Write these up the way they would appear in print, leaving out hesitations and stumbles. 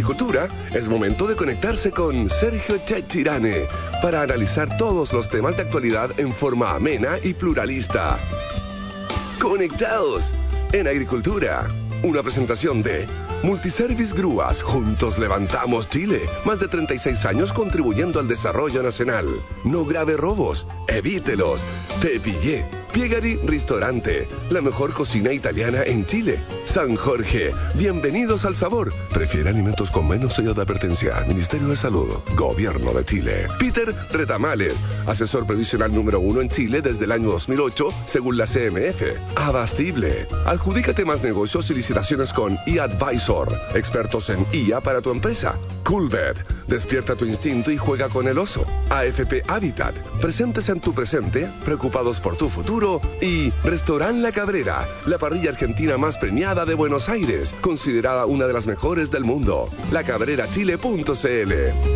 agricultura, es momento de conectarse con Sergio Chechirane para analizar todos los temas de actualidad en forma amena y pluralista. Conectados en Agricultura. Una presentación de Multiservice Grúas. Juntos levantamos Chile. Más de 36 años contribuyendo al desarrollo nacional. No grave robos. Evítelos. Te pillé. Piegari Ristorante. La mejor cocina italiana en Chile. San Jorge. Bienvenidos al sabor. Prefiere alimentos con menos sello de advertencia. Ministerio de Salud. Gobierno de Chile. Peter Retamales. Asesor previsional número 1 en Chile desde el año 2008, según la CMF. Abastible. Adjudícate más negocios y licitaciones con eAdvisor. Expertos en IA para tu empresa. Coolbet. Despierta tu instinto y juega con el oso. AFP Habitat. Presentes en tu presente, preocupados por tu futuro. Y Restaurant La Cabrera, la parrilla argentina más premiada de Buenos Aires, considerada una de las mejores del mundo. lacabrerachile.cl.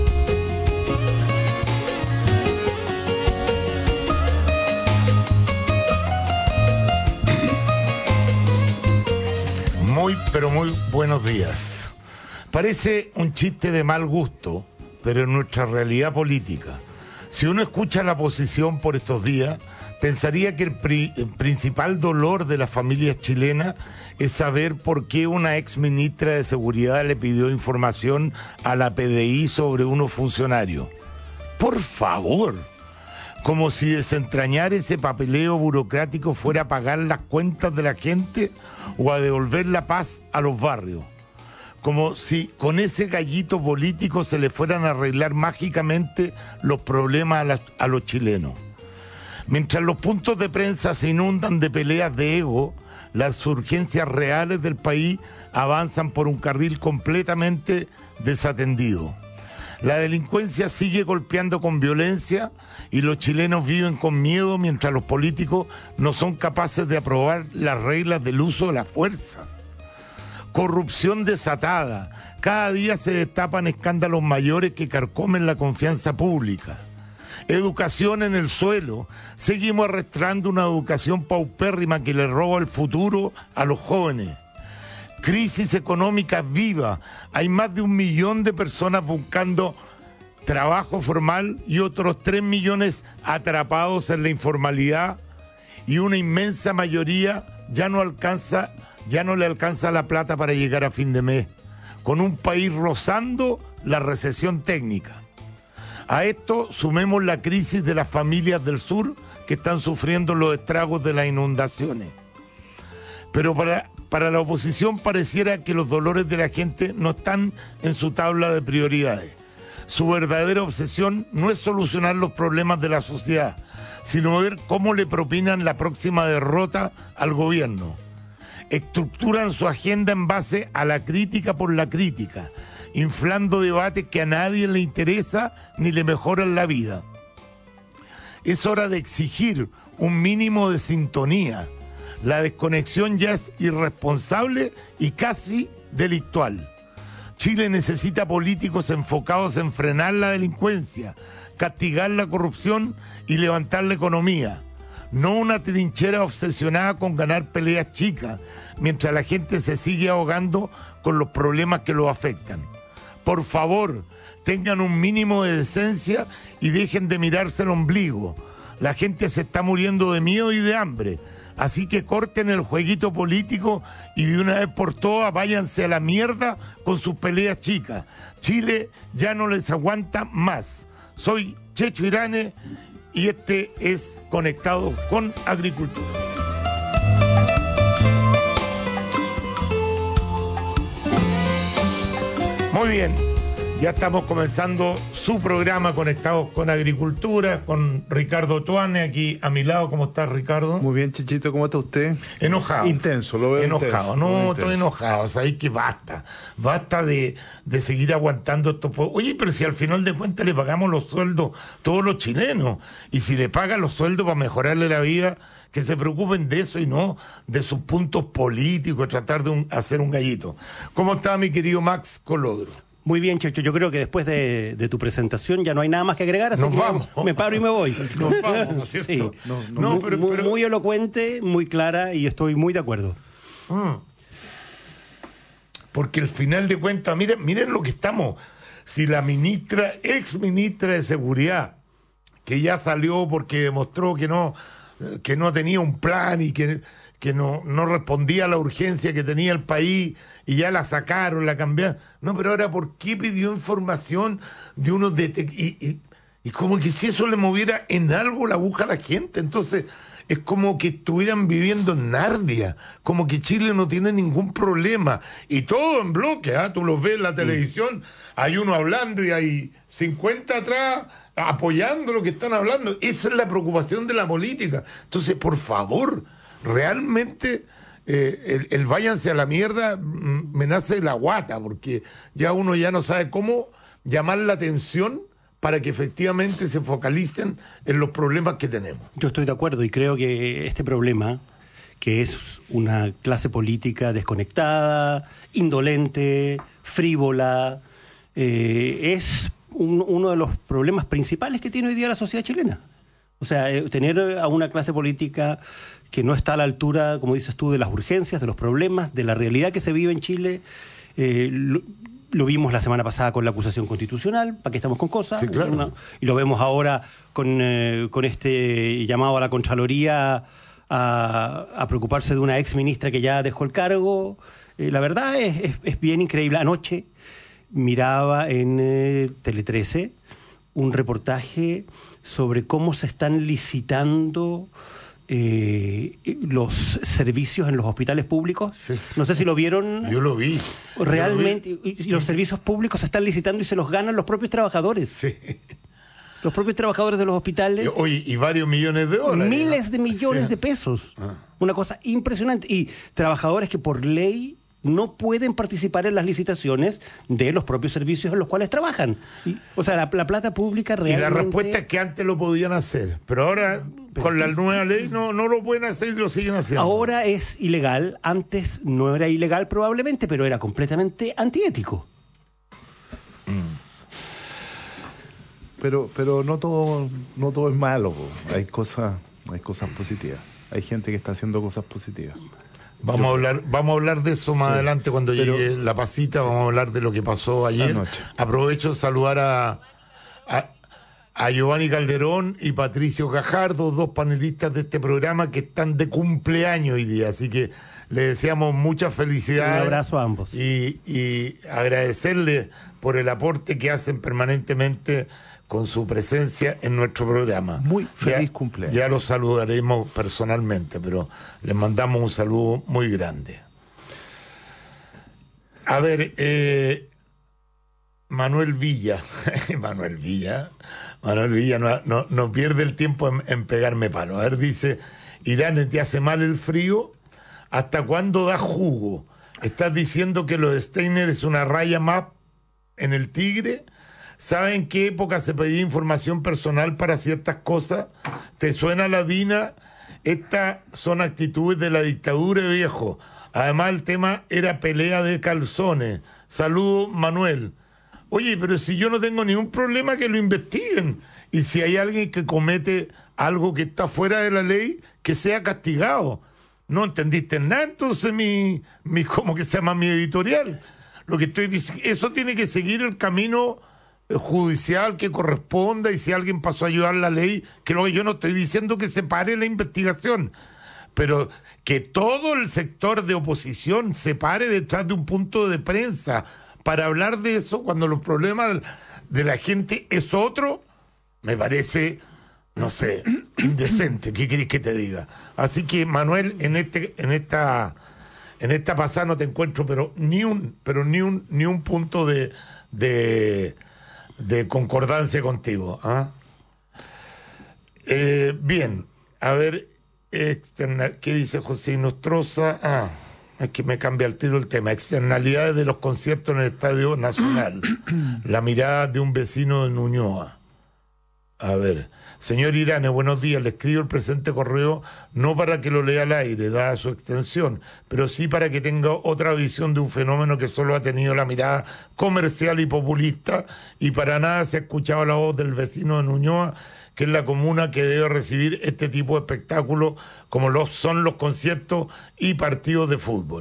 Pero muy buenos días. Parece un chiste de mal gusto, pero en nuestra realidad política, si uno escucha la oposición por estos días, pensaría que el principal dolor de las familias chilenas es saber por qué una ex ministra de Seguridad le pidió información a la PDI sobre unos funcionarios. Por favor, como si desentrañar ese papeleo burocrático fuera a pagar las cuentas de la gente o a devolver la paz a los barrios. Como si con ese gallito político se le fueran a arreglar mágicamente los problemas a los chilenos. Mientras los puntos de prensa se inundan de peleas de ego, las urgencias reales del país avanzan por un carril completamente desatendido. La delincuencia sigue golpeando con violencia y los chilenos viven con miedo mientras los políticos no son capaces de aprobar las reglas del uso de la fuerza. Corrupción desatada. Cada día se destapan escándalos mayores que carcomen la confianza pública. Educación en el suelo. Seguimos arrastrando una educación paupérrima que le roba el futuro a los jóvenes. Crisis económica viva. Hay más de 1 millón de personas buscando trabajo formal y otros 3 millones atrapados en la informalidad, y una inmensa mayoría ya no le alcanza la plata para llegar a fin de mes, con un país rozando la recesión técnica. A esto sumemos la crisis de las familias del sur que están sufriendo los estragos de las inundaciones. Pero para la oposición pareciera que los dolores de la gente no están en su tabla de prioridades. Su verdadera obsesión no es solucionar los problemas de la sociedad, sino ver cómo le propinan la próxima derrota al gobierno. Estructuran su agenda en base a la crítica por la crítica, inflando debates que a nadie le interesa ni le mejoran la vida. Es hora de exigir un mínimo de sintonía. La desconexión ya es irresponsable y casi delictual. Chile necesita políticos enfocados en frenar la delincuencia, castigar la corrupción y levantar la economía. No una trinchera obsesionada con ganar peleas chicas, mientras la gente se sigue ahogando con los problemas que los afectan. Por favor, tengan un mínimo de decencia y dejen de mirarse el ombligo. La gente se está muriendo de miedo y de hambre. Así que corten el jueguito político y de una vez por todas váyanse a la mierda con sus peleas chicas. Chile ya no les aguanta más. Soy Checho Irane y este es Conectados con Agricultura. Muy bien, ya estamos comenzando su programa Conectados con Agricultura, con Ricardo Tuane, aquí a mi lado. ¿Cómo estás, Ricardo? Muy bien, Chichito, ¿cómo está usted? Enojado. Intenso, lo veo enojado. intenso. No, estoy enojado, sabéis que basta de seguir aguantando esto. Oye, pero si al final de cuentas le pagamos los sueldos todos los chilenos, y si le pagan los sueldos para mejorarle la vida, que se preocupen de eso y no de sus puntos políticos, tratar de hacer un gallito. ¿Cómo está mi querido Max Colodro? Muy bien, Checho, yo creo que después de tu presentación ya no hay nada más que agregar, así Nos que vamos. Me paro y me voy. Nos vamos, ¿no es cierto? Sí. No, pero... Muy elocuente, muy clara, y estoy muy de acuerdo. porque al final de cuentas, miren lo que estamos. Si la ex ministra de Seguridad, que ya salió porque demostró que no tenía un plan y que no respondía a la urgencia que tenía el país, y ya la sacaron, la cambiaron. No, pero ahora, ¿por qué pidió información de unos y como que si eso le moviera en algo la aguja a la gente? Entonces, es como que estuvieran viviendo en Narnia, como que Chile no tiene ningún problema, y todo en bloque, tú los ves en la televisión, hay uno hablando y hay 50 atrás apoyando lo que están hablando. Esa es la preocupación de la política. Entonces, por favor, realmente el váyanse a la mierda me nace de la guata, porque ya uno ya no sabe cómo llamar la atención para que efectivamente se focalicen en los problemas que tenemos. Yo estoy de acuerdo y creo que este problema, que es una clase política desconectada, indolente, frívola, es uno de los problemas principales que tiene hoy día la sociedad chilena. O sea, tener a una clase política que no está a la altura, como dices tú, de las urgencias, de los problemas, de la realidad que se vive en Chile. Lo vimos la semana pasada con la acusación constitucional, ¿para qué estamos con cosas? Sí, claro. Y lo vemos ahora con este llamado a la Contraloría a preocuparse de una ex ministra que ya dejó el cargo. La verdad es bien increíble. Anoche miraba en Tele 13 un reportaje sobre cómo se están licitando los servicios en los hospitales públicos. Sí. No sé si lo vieron. Yo lo vi. Realmente, y los servicios públicos se están licitando y se los ganan los propios trabajadores. Sí. Los propios trabajadores de los hospitales. Y varios millones de dólares. Miles de millones de pesos. Una cosa impresionante. Y trabajadores que por ley no pueden participar en las licitaciones de los propios servicios en los cuales trabajan. O sea, la plata pública realmente... Y la respuesta es que antes lo podían hacer, pero ahora con la nueva ley no lo pueden hacer y lo siguen haciendo. Ahora es ilegal, antes no era ilegal probablemente, pero era completamente antiético. Pero no todo es malo, hay cosas positivas. Hay gente que está haciendo cosas positivas. Vamos a hablar de eso más adelante cuando llegue la pasita. Vamos a hablar de lo que pasó ayer. Aprovecho de saludar a Giovanni Calderón y Patricio Gajardo, dos panelistas de este programa que están de cumpleaños hoy día, así que les deseamos muchas felicidades. Un abrazo a ambos. Y agradecerles por el aporte que hacen permanentemente con su presencia en nuestro programa. Muy feliz cumpleaños. Ya los saludaremos personalmente, pero les mandamos un saludo muy grande. A ver, Manuel Villa no pierde el tiempo en pegarme palo. A ver, dice, Irán, ¿te hace mal el frío? ¿Hasta cuándo da jugo? ¿Estás diciendo que los Steiner es una raya más en el tigre? ¿Saben en qué época se pedía información personal para ciertas cosas? ¿Te suena la DINA? Estas son actitudes de la dictadura, viejo. Además, el tema era pelea de calzones. Saludos, Manuel. Oye, pero si yo no tengo ningún problema, que lo investiguen. Y si hay alguien que comete algo que está fuera de la ley, que sea castigado. No entendiste nada, entonces ¿cómo que se llama mi editorial? Lo que estoy diciendo, eso tiene que seguir el camino judicial que corresponda, y si alguien pasó a ayudar la ley, que luego yo no estoy diciendo que se pare la investigación, pero que todo el sector de oposición se pare detrás de un punto de prensa para hablar de eso cuando los problemas de la gente es otro, me parece, no sé, indecente. ¿Qué querés que te diga? Así que, Manuel, en esta pasada no te encuentro ni un punto de concordancia contigo. Bien, a ver, ¿qué dice José Nostroza? Es que me cambia el tiro el tema. Externalidades de los conciertos en el Estadio Nacional. La mirada de un vecino de Ñuñoa. A ver, señor Irane, buenos días. Le escribo el presente correo no para que lo lea al aire, dada su extensión, pero sí para que tenga otra visión de un fenómeno que solo ha tenido la mirada comercial y populista, y para nada se ha escuchado la voz del vecino de Ñuñoa, que es la comuna que debe recibir este tipo de espectáculos como son los conciertos y partidos de fútbol.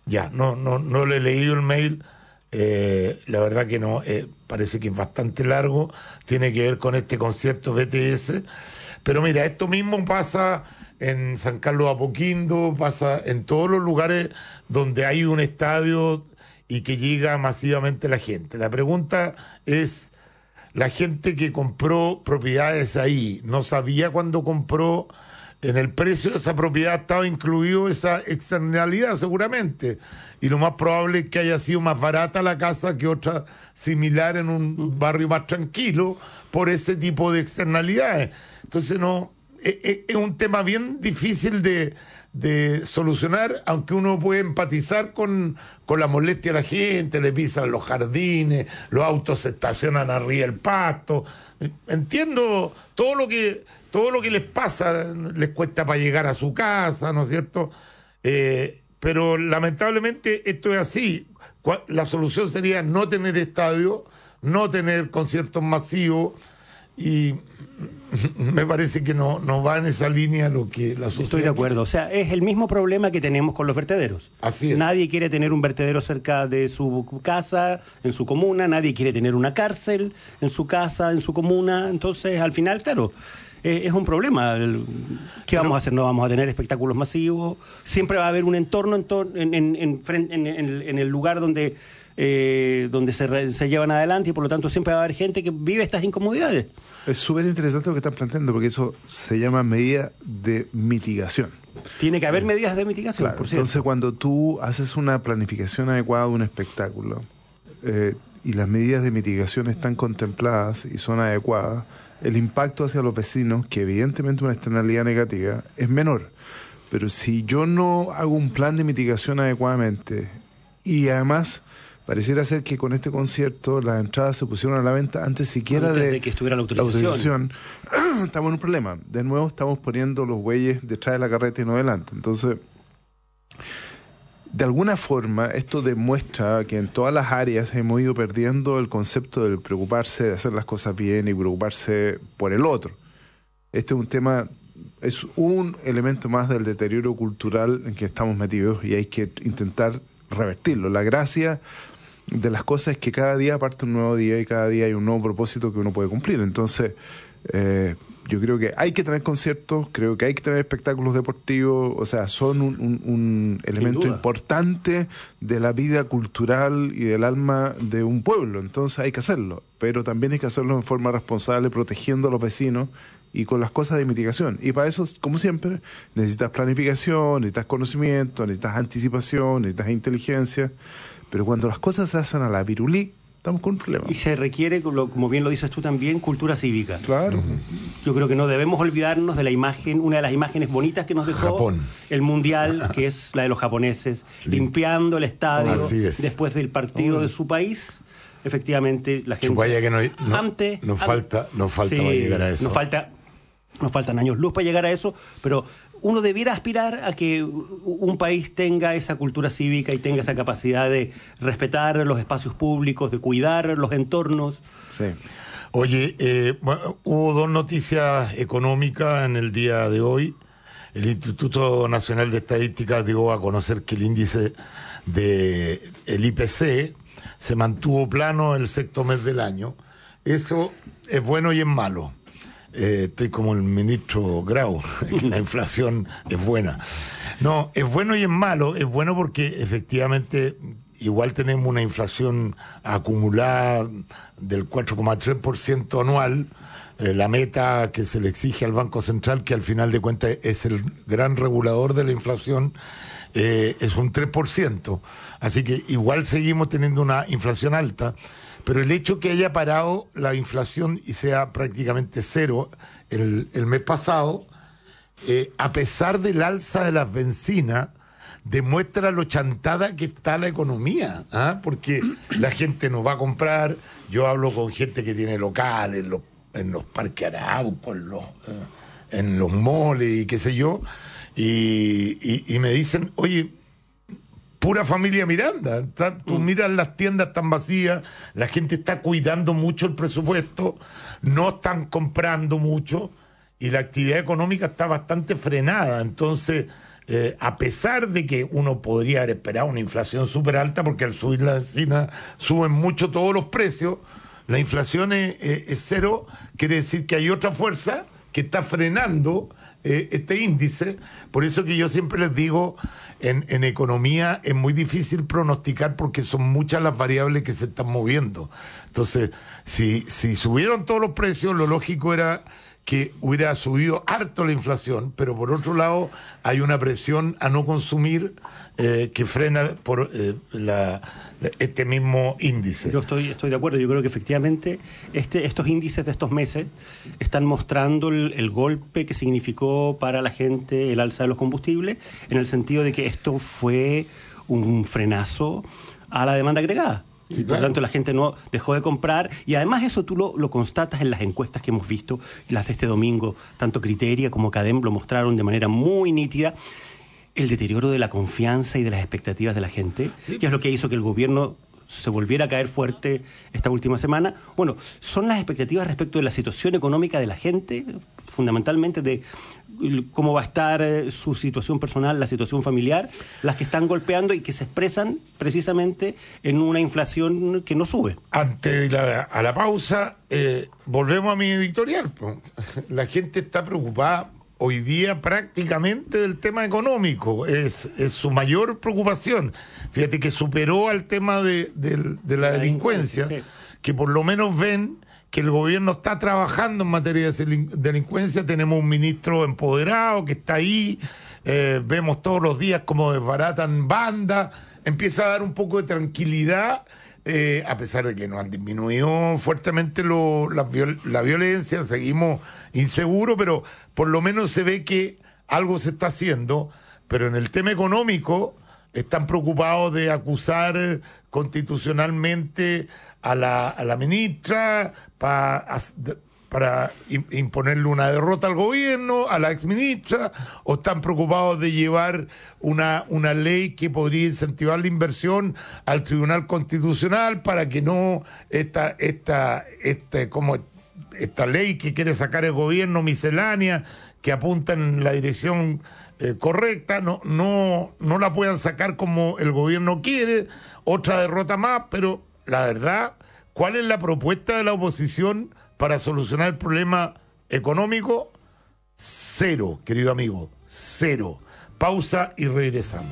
Ya, no le he leído el mail. La verdad que no, parece que es bastante largo, tiene que ver con este concierto BTS, pero mira, esto mismo pasa en San Carlos de Apoquindo, pasa en todos los lugares donde hay un estadio y que llega masivamente la gente. La pregunta es, la gente que compró propiedades ahí, ¿no sabía cuando compró? En el precio de esa propiedad estaba incluido esa externalidad seguramente, y lo más probable es que haya sido más barata la casa que otra similar en un barrio más tranquilo por ese tipo de externalidades. Entonces no, es un tema bien difícil de solucionar, aunque uno puede empatizar con la molestia de la gente, le pisan los jardines, los autos se estacionan arriba del pasto. Entiendo todo lo que les pasa, les cuesta para llegar a su casa, ¿no es cierto? Pero lamentablemente esto es así. La solución sería no tener estadio, no tener conciertos masivos, y me parece que no va en esa línea lo que la sociedad... Estoy de acuerdo, o sea, es el mismo problema que tenemos con los vertederos. Así es. Nadie quiere tener un vertedero cerca de su casa, en su comuna, nadie quiere tener una cárcel en su casa, en su comuna, entonces al final, claro... es un problema. ¿Qué vamos a hacer? No vamos a tener espectáculos masivos. Siempre va a haber un entorno en el lugar donde se llevan adelante, y por lo tanto siempre va a haber gente que vive estas incomodidades. Es súper interesante lo que están planteando, porque eso se llama medida de mitigación. Tiene que haber medidas de mitigación, claro, por cierto. entonces, cuando tú haces una planificación adecuada de un espectáculo y las medidas de mitigación están contempladas y son adecuadas, el impacto hacia los vecinos, que evidentemente una externalidad negativa, es menor. Pero si yo no hago un plan de mitigación adecuadamente, y además pareciera ser que con este concierto las entradas se pusieron a la venta antes siquiera de que estuviera la autorización. Estamos en un problema. De nuevo estamos poniendo los bueyes detrás de la carreta y no delante. Entonces, de alguna forma, esto demuestra que en todas las áreas hemos ido perdiendo el concepto de preocuparse de hacer las cosas bien y preocuparse por el otro. Este es un tema, es un elemento más del deterioro cultural en que estamos metidos, y hay que intentar revertirlo. La gracia de las cosas es que cada día parte un nuevo día y cada día hay un nuevo propósito que uno puede cumplir. Entonces, yo creo que hay que tener conciertos, creo que hay que tener espectáculos deportivos, o sea, son un elemento importante de la vida cultural y del alma de un pueblo. Entonces hay que hacerlo, pero también hay que hacerlo en forma responsable, protegiendo a los vecinos y con las cosas de mitigación. Y para eso, como siempre, necesitas planificación, necesitas conocimiento, necesitas anticipación, necesitas inteligencia, pero cuando las cosas se hacen a la virulí, estamos con un problema. Y se requiere, como bien lo dices tú también, cultura cívica. Claro. Yo creo que no debemos olvidarnos de la imagen, una de las imágenes bonitas que nos dejó Japón. El Mundial, que es la de los japoneses, limpiando el estadio después del partido de su país. Efectivamente, la gente... Vaya que nos falta para llegar a eso. Nos faltan años luz para llegar a eso, pero uno debiera aspirar a que un país tenga esa cultura cívica y tenga esa capacidad de respetar los espacios públicos, de cuidar los entornos. Sí. Oye, hubo dos noticias económicas en el día de hoy. El Instituto Nacional de Estadística dio a conocer que el índice del IPC se mantuvo plano el sexto mes del año. Eso es bueno y es malo. Estoy como el ministro Grau, la inflación es buena. No, es bueno y es malo. Es bueno porque efectivamente igual tenemos una inflación acumulada del 4,3% anual, la meta que se le exige al Banco Central, que al final de cuentas es el gran regulador de la inflación, es un 3%. Así que igual seguimos teniendo una inflación alta. Pero el hecho que haya parado la inflación y sea prácticamente cero el mes pasado, a pesar del alza de las bencinas, demuestra lo chantada que está la economía, porque la gente no va a comprar. Yo hablo con gente que tiene locales en los parques Arauco, en los moles y qué sé yo, y me dicen, oye, pura familia Miranda. Tú miras las tiendas tan vacías, la gente está cuidando mucho el presupuesto, no están comprando mucho y la actividad económica está bastante frenada. Entonces, a pesar de que uno podría haber esperado una inflación súper alta, porque al subir la benzina suben mucho todos los precios, la inflación es cero, quiere decir que hay otra fuerza que está frenando este índice. Por eso que yo siempre les digo, en economía es muy difícil pronosticar porque son muchas las variables que se están moviendo. Entonces, si subieron todos los precios, lo lógico era que hubiera subido harto la inflación, pero por otro lado hay una presión a no consumir que frena por este mismo índice. Yo estoy de acuerdo. Yo creo que efectivamente estos índices de estos meses están mostrando el golpe que significó para la gente el alza de los combustibles, en el sentido de que esto fue un frenazo a la demanda agregada. Sí, por lo tanto, la gente no dejó de comprar, y además eso tú lo constatas en las encuestas que hemos visto, las de este domingo, tanto Criteria como Cadem lo mostraron de manera muy nítida, el deterioro de la confianza y de las expectativas de la gente, que es lo que hizo que el gobierno se volviera a caer fuerte esta última semana. Bueno, son las expectativas respecto de la situación económica de la gente, fundamentalmente de cómo va a estar su situación personal, la situación familiar, las que están golpeando y que se expresan precisamente en una inflación que no sube. Antes de a la pausa, volvemos a mi editorial. La gente está preocupada hoy día prácticamente del tema económico, es su mayor preocupación. Fíjate que superó al tema de la delincuencia, sí, que por lo menos ven que el gobierno está trabajando en materia de delincuencia. Tenemos un ministro empoderado que está ahí, vemos todos los días cómo desbaratan bandas, empieza a dar un poco de tranquilidad, a pesar de que nos han disminuido fuertemente la violencia, seguimos inseguros, pero por lo menos se ve que algo se está haciendo. Pero en el tema económico están preocupados de acusar constitucionalmente a la ministra para imponerle una derrota al gobierno, a la exministra, o están preocupados de llevar una ley que podría incentivar la inversión al Tribunal Constitucional para que no esta ley que quiere sacar el gobierno, miscelánea, que apunta en la dirección correcta, no la puedan sacar como el gobierno quiere. Otra derrota más. Pero la verdad, ¿cuál es la propuesta de la oposición para solucionar el problema económico? Cero, querido amigo, cero. Pausa y regresamos.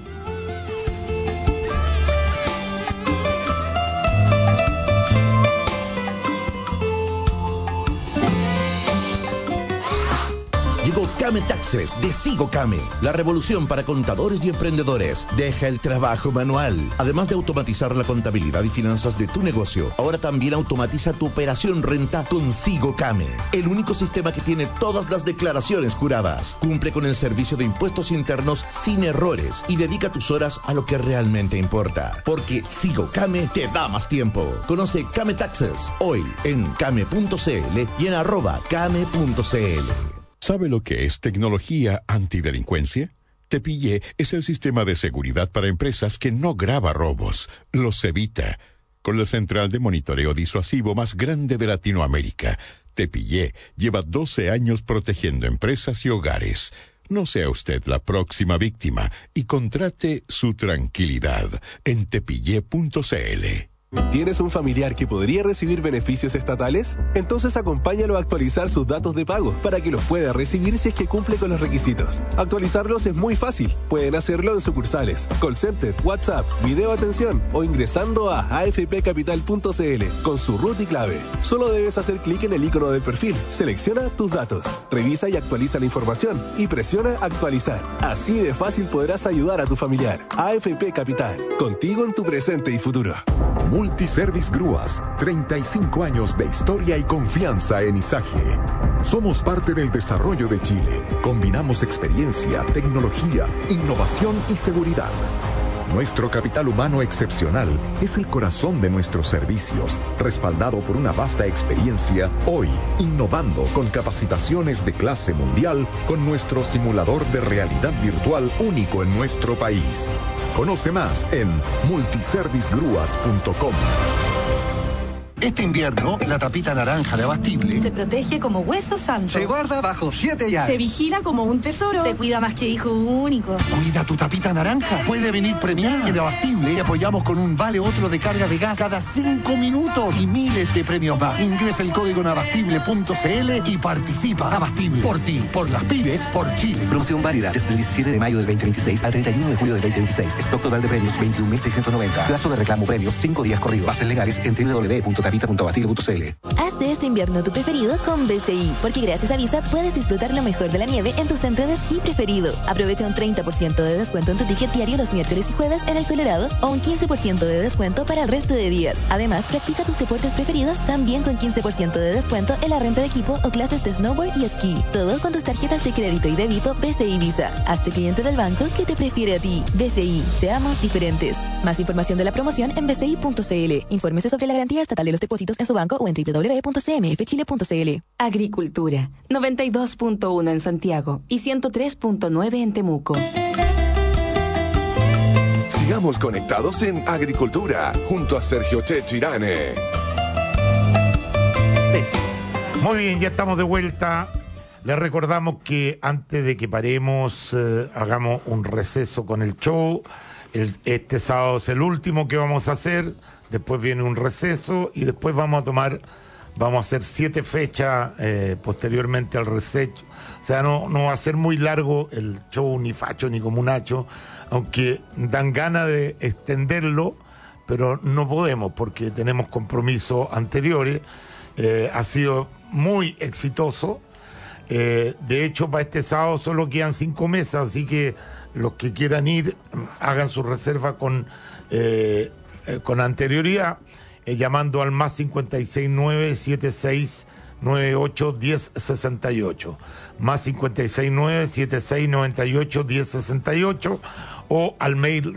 Llegó Came Taxes de Sigo Came, la revolución para contadores y emprendedores. Deja el trabajo manual. Además de automatizar la contabilidad y finanzas de tu negocio, ahora también automatiza tu operación renta con Sigo Came, el único sistema que tiene todas las declaraciones juradas. Cumple con el servicio de impuestos internos sin errores y dedica tus horas a lo que realmente importa, porque Sigo Came te da más tiempo. Conoce Came Taxes hoy en came.cl y en @came.cl. ¿Sabe lo que es tecnología antidelincuencia? Tepillé es el sistema de seguridad para empresas que no graba robos, los evita. Con la central de monitoreo disuasivo más grande de Latinoamérica, Tepillé lleva 12 años protegiendo empresas y hogares. No sea usted la próxima víctima y contrate su tranquilidad en tepillé.cl. ¿Tienes un familiar que podría recibir beneficios estatales? Entonces acompáñalo a actualizar sus datos de pago para que los pueda recibir si es que cumple con los requisitos. Actualizarlos es muy fácil. Pueden hacerlo en sucursales, call center, WhatsApp, video atención o ingresando a afpcapital.cl con su root y clave. Solo debes hacer clic en el icono del perfil, selecciona tus datos, revisa y actualiza la información y presiona actualizar. Así de fácil podrás ayudar a tu familiar. AFP Capital, contigo en tu presente y futuro. Multiservice Grúas, 35 años de historia y confianza en Izaje. Somos parte del desarrollo de Chile. Combinamos experiencia, tecnología, innovación y seguridad. Nuestro capital humano excepcional es el corazón de nuestros servicios, respaldado por una vasta experiencia, hoy innovando con capacitaciones de clase mundial con nuestro simulador de realidad virtual único en nuestro país. Conoce más en multiservicegrúas.com. Este invierno, la tapita naranja de Abastible se protege como hueso santo. se guarda bajo 7 llaves. Se vigila como un tesoro. Se cuida más que hijo único. Cuida tu tapita naranja. Puede venir premiada. En Abastible te apoyamos con un vale otro de carga de gas cada 5 minutos y miles de premios más. Ingresa el código en abastible.cl y participa. Abastible. Por ti, por las pymes, por Chile. Promoción válida desde el 17 de mayo del 2026 al 31 de julio del 2026. Stock total de premios 21.690. Plazo de reclamo premios 5 días corridos. Bases legales en www.tapita.abastible.cl. Haz de este invierno tu preferido con BCI, porque gracias a Visa puedes disfrutar lo mejor de la nieve en tu centro de esquí preferido. Aprovecha un 30% de descuento en tu ticket diario los miércoles y jueves en el Colorado o un 15% de descuento para el resto de días. Además, practica tus deportes preferidos también con 15% de descuento en la renta de equipo o clases de snowboard y esquí. Todo con tus tarjetas de crédito y débito BCI Visa. Hazte cliente del banco que te prefiere a ti. BCI, seamos diferentes. Más información de la promoción en bci.cl. Infórmese sobre la garantía estatal de los depósitos en su banco o en www.cmfchile.cl. Agricultura, 92.1 en Santiago y 103.9 en Temuco. Sigamos conectados en Agricultura, junto a Sergio Checho Irane. Muy bien, ya estamos de vuelta. Les recordamos que antes de que paremos, hagamos un receso con el show. Este sábado es el último que vamos a hacer. Después viene un receso y después vamos a hacer 7 fechas posteriormente al receso. O sea, no va a ser muy largo el show, ni facho ni comunacho, aunque dan ganas de extenderlo, pero no podemos porque tenemos compromisos anteriores. Ha sido muy exitoso. De hecho, para este sábado solo quedan 5 mesas, así que los que quieran ir, hagan su reserva con anterioridad, llamando al más 569-7698-1068, más 569-7698-1068, o al mail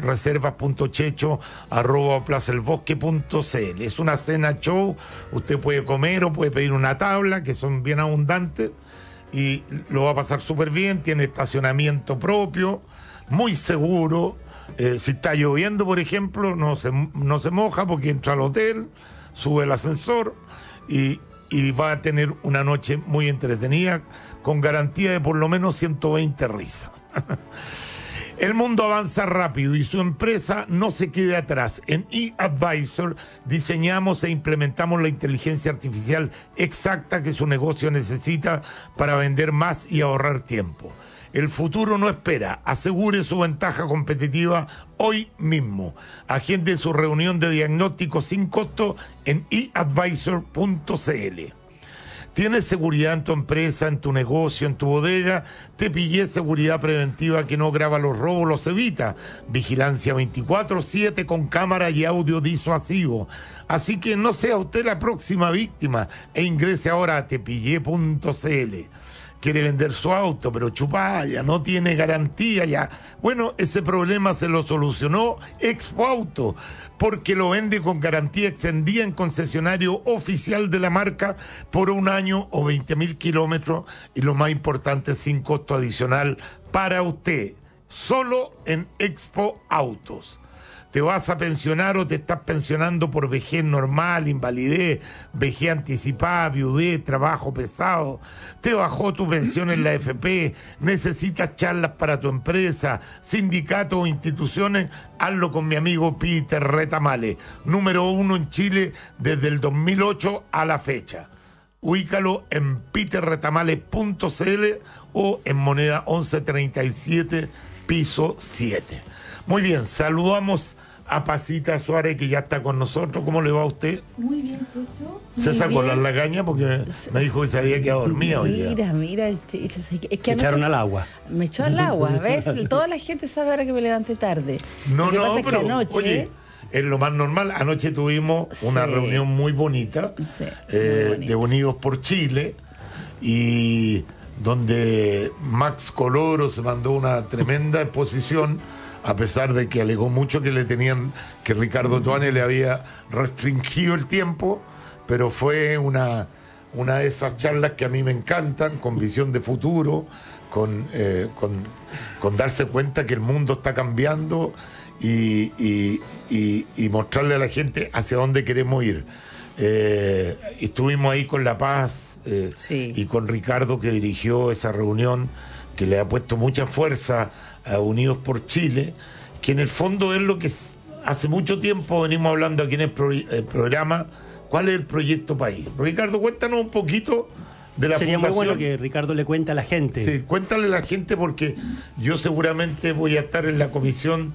reservas.checho@plazaelbosque.cl. Es una cena show, usted puede comer o puede pedir una tabla, que son bien abundantes, y lo va a pasar súper bien. Tiene estacionamiento propio, muy seguro. Si está lloviendo, por ejemplo, no se moja porque entra al hotel, sube el ascensor y va a tener una noche muy entretenida con garantía de por lo menos 120 risas. El mundo avanza rápido y su empresa no se quede atrás. En eAdvisor diseñamos e implementamos la inteligencia artificial exacta que su negocio necesita para vender más y ahorrar tiempo. El futuro no espera. Asegure su ventaja competitiva hoy mismo. Agende su reunión de diagnóstico sin costo en eadvisor.cl. ¿Tienes seguridad en tu empresa, en tu negocio, en tu bodega? Tepillé Seguridad Preventiva, que no graba los robos, los evita. Vigilancia 24/7 con cámara y audio disuasivo. Así que no sea usted la próxima víctima e ingrese ahora a tepillé.cl. Quiere vender su auto, pero chupalla, no tiene garantía ya. Bueno, ese problema se lo solucionó Expo Auto, porque lo vende con garantía extendida en concesionario oficial de la marca por 1 año o 20.000 kilómetros, y lo más importante, sin costo adicional para usted, solo en Expo Autos. ¿Te vas a pensionar o te estás pensionando por vejez normal, invalidez, vejez anticipada, viudez, trabajo pesado? ¿Te bajó tu pensión en la AFP? ¿Necesitas charlas para tu empresa, sindicatos o instituciones? Hazlo con mi amigo Peter Retamale, número 1 en Chile desde el 2008 a la fecha. Ubícalo en peterretamale.cl o en moneda 1137, piso 7. Muy bien, saludamos a Pasita Suárez, que ya está con nosotros. ¿Cómo le va a usted? Muy bien, Checho. Se sacó la lagaña porque me dijo que se había quedado dormida hoy día. Mira, el Checho. Es que me echaron al agua. Me echó al agua, ¿ves? Toda la gente sabe ahora que me levanté tarde. No, pero anoche, oye, es lo más normal. Anoche tuvimos una reunión muy bonita, de Unidos por Chile, y donde Max Coloro se mandó una tremenda exposición, a pesar de que alegó mucho que Ricardo Toane le había restringido el tiempo, pero fue una de esas charlas que a mí me encantan, con visión de futuro, con darse cuenta que el mundo está cambiando y mostrarle a la gente hacia dónde queremos ir. Estuvimos ahí con La Paz y con Ricardo, que dirigió esa reunión, que le ha puesto mucha fuerza a Unidos por Chile, que en el fondo es lo que hace mucho tiempo venimos hablando aquí en el programa. ¿Cuál es el proyecto país? Ricardo, cuéntanos un poquito de la Sería fundación. muy bueno que Ricardo le cuente a la gente. Sí, cuéntale a la gente, porque yo seguramente voy a estar en la comisión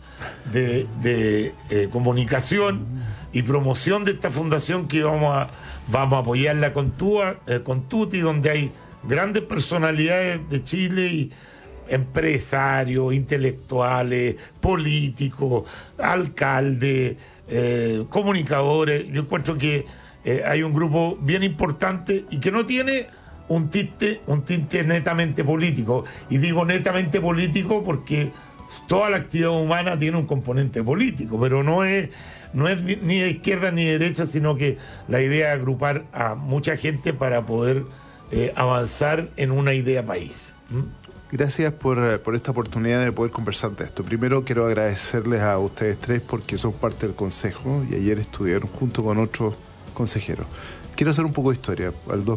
de comunicación y promoción de esta fundación, que vamos a apoyarla con Tuti, donde hay grandes personalidades de Chile y empresarios, intelectuales, políticos, alcaldes, comunicadores. Yo encuentro que hay un grupo bien importante y que no tiene un tinte netamente político. Y digo netamente político porque toda la actividad humana tiene un componente político, pero no es ni de izquierda ni de derecha, sino que la idea es agrupar a mucha gente para poder avanzar en una idea país. Gracias por esta oportunidad de poder conversar de esto. Primero quiero agradecerles a ustedes tres porque son parte del consejo y ayer estuvieron junto con otros consejeros. Quiero hacer un poco de historia. Al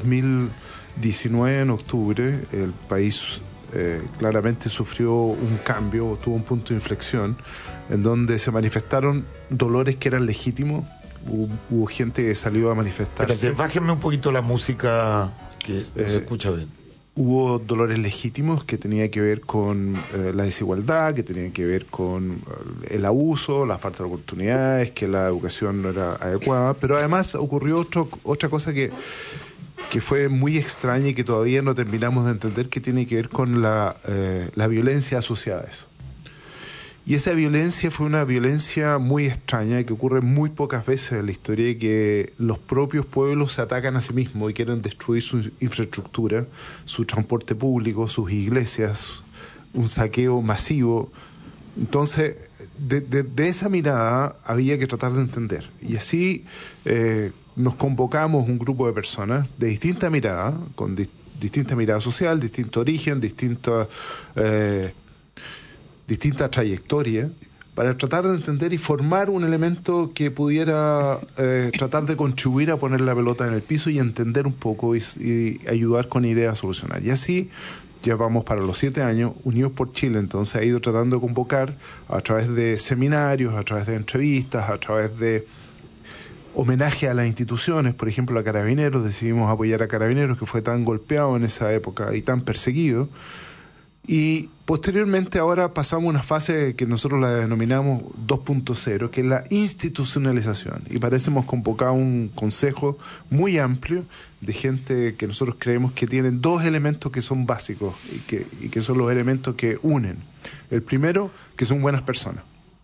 2019, en octubre, el país claramente sufrió un cambio, tuvo un punto de inflexión en donde se manifestaron dolores que eran legítimos. Hubo gente que salió a manifestarse. Espérate, bájenme un poquito la música, que se escucha bien. Hubo dolores legítimos que tenían que ver con la desigualdad, que tenían que ver con el abuso, la falta de oportunidades, que la educación no era adecuada, pero además ocurrió otra cosa que fue muy extraña y que todavía no terminamos de entender, que tiene que ver con la violencia asociada a eso. Y esa violencia fue una violencia muy extraña que ocurre muy pocas veces en la historia, y que los propios pueblos se atacan a sí mismos y quieren destruir su infraestructura, su transporte público, sus iglesias, un saqueo masivo. Entonces, de esa mirada había que tratar de entender. Y así nos convocamos un grupo de personas de distinta mirada, con distinta mirada social, distinto origen, distinta trayectoria, para tratar de entender y formar un elemento que pudiera tratar de contribuir a poner la pelota en el piso y entender un poco y ayudar con ideas a solucionar. Y así ya vamos para los 7 años. Unidos por Chile entonces ha ido tratando de convocar a través de seminarios, a través de entrevistas, a través de homenaje a las instituciones. Por ejemplo, a Carabineros, decidimos apoyar a Carabineros, que fue tan golpeado en esa época y tan perseguido. Y posteriormente ahora pasamos a una fase que nosotros la denominamos 2.0, que es la institucionalización. Y para eso hemos convocado un consejo muy amplio de gente que nosotros creemos que tienen 2 elementos que son básicos y que son los elementos que unen. El primero, que son buenas personas.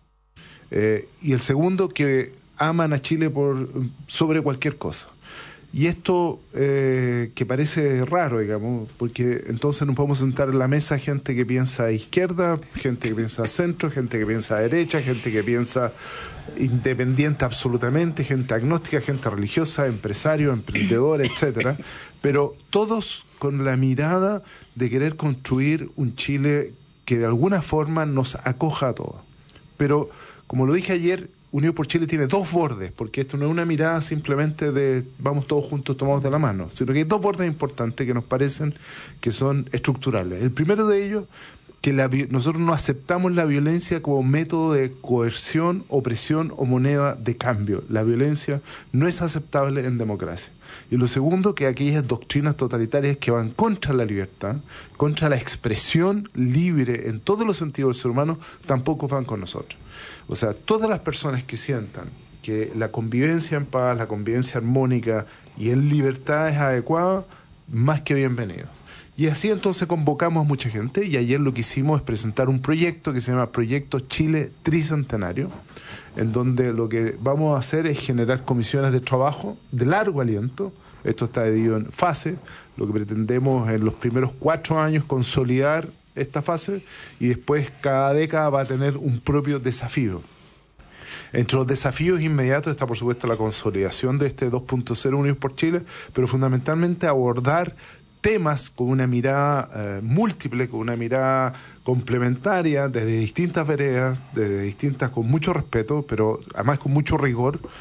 Y el segundo, que aman a Chile sobre cualquier cosa. Y esto que parece raro, digamos, porque entonces nos podemos sentar en la mesa gente que piensa a izquierda, gente que piensa a centro, gente que piensa a derecha, gente que piensa independiente absolutamente, gente agnóstica, gente religiosa, empresarios, emprendedores, etcétera, pero todos con la mirada de querer construir un Chile que de alguna forma nos acoja a todos. Pero, como lo dije ayer, Unidos por Chile tiene 2 bordes, porque esto no es una mirada simplemente de vamos todos juntos tomados de la mano, sino que hay 2 bordes importantes que nos parecen que son estructurales. El primero de ellos, que nosotros no aceptamos la violencia como método de coerción, opresión o moneda de cambio. La violencia no es aceptable en democracia. Y lo segundo, que aquellas doctrinas totalitarias que van contra la libertad, contra la expresión libre en todos los sentidos del ser humano, tampoco van con nosotros. O sea, todas las personas que sientan que la convivencia en paz, la convivencia armónica y en libertad es adecuada, más que bienvenidos. Y así entonces convocamos a mucha gente, y ayer lo que hicimos es presentar un proyecto que se llama Proyecto Chile Tricentenario, en donde lo que vamos a hacer es generar comisiones de trabajo de largo aliento. Esto está dividido en fases. Lo que pretendemos en los primeros 4 años consolidar esta fase, y después cada década va a tener un propio desafío. Entre los desafíos inmediatos está, por supuesto, la consolidación de este 2.0 Unidos por Chile, pero fundamentalmente abordar temas con una mirada múltiple, con una mirada complementaria, desde distintas veredas, con mucho respeto, pero además con mucho rigor,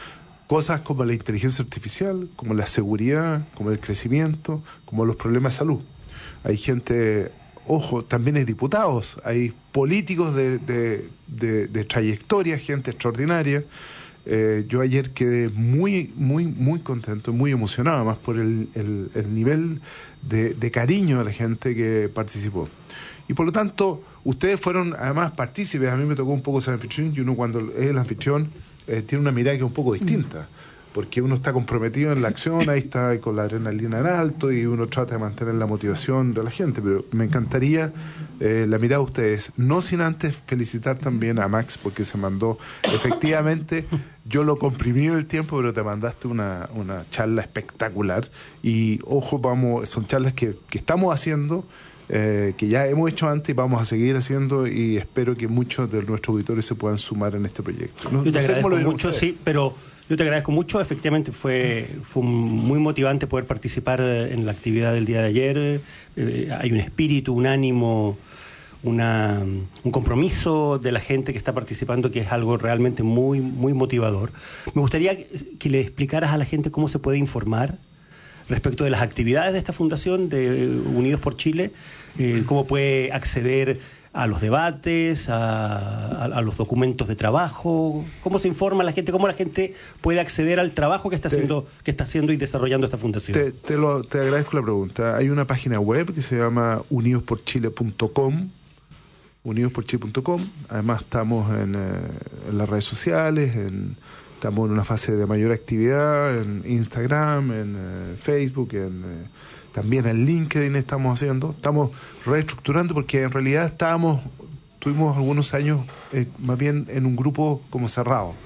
cosas como la inteligencia artificial, como la seguridad, como el crecimiento, como los problemas de salud. Hay gente, ojo, también hay diputados, hay políticos de trayectoria, gente extraordinaria. Yo ayer quedé muy contento, muy emocionado, además por el nivel de cariño de la gente que participó. Y por lo tanto, ustedes fueron además partícipes. A mí me tocó un poco ser anfitrión, y uno cuando es el anfitrión tiene una mirada que es un poco distinta, porque uno está comprometido en la acción, ahí está con la adrenalina en alto y uno trata de mantener la motivación de la gente. Pero me encantaría la mirada de ustedes, no sin antes felicitar también a Max, porque se mandó, efectivamente, yo lo comprimí en el tiempo, pero te mandaste una charla espectacular. Y ojo, son charlas que estamos haciendo, que ya hemos hecho antes y vamos a seguir haciendo, y espero que muchos de nuestros auditores se puedan sumar en este proyecto. Yo te agradezco mucho, sí, pero yo te agradezco mucho. Efectivamente fue muy motivante poder participar en la actividad del día de ayer. Hay un espíritu, un ánimo, un compromiso de la gente que está participando, que es algo realmente muy motivador. Me gustaría que le explicaras a la gente cómo se puede informar respecto de las actividades de esta fundación de Unidos por Chile, cómo puede acceder a los debates, a los documentos de trabajo, cómo se informa la gente, cómo la gente puede acceder al trabajo que está haciendo y desarrollando esta fundación. Te agradezco la pregunta. Hay una página web que se llama unidosporchile.com. unidosporchile.com. Además estamos en las redes sociales, estamos en una fase de mayor actividad en Instagram, en Facebook, también en LinkedIn estamos reestructurando, porque en realidad tuvimos algunos años más bien en un grupo como cerrado.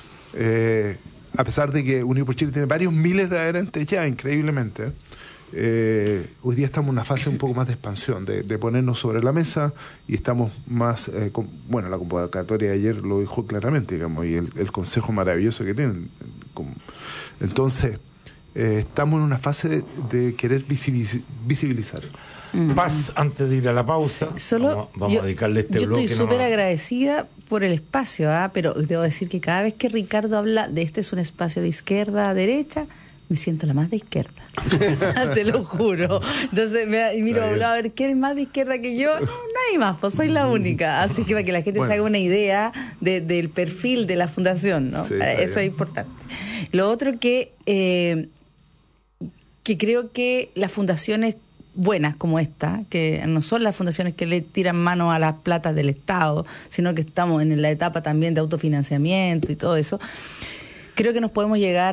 A pesar de que Unidos por Chile tiene varios miles de adherentes ya, increíblemente, hoy día estamos en una fase un poco más de expansión, de ponernos sobre la mesa, y estamos más, la convocatoria de ayer lo dijo claramente, digamos, y el consejo maravilloso que tienen. Entonces, estamos en una fase de querer visibilizar. Paz, antes de ir a la pausa, vamos a dedicarle este bloque. Yo estoy súper agradecida por el espacio, pero debo decir que cada vez que Ricardo habla de este es un espacio de izquierda a derecha, me siento la más de izquierda. Te lo juro. Entonces miro a un lado a ver quién es más de izquierda que yo. No hay más, pues soy la única. Así que para que la gente se haga una idea del perfil de la fundación, ¿no? Sí, eso es importante. Lo otro que creo que las fundaciones buenas como esta, que no son las fundaciones que le tiran mano a las platas del Estado, sino que estamos en la etapa también de autofinanciamiento y todo eso, creo que nos podemos llegar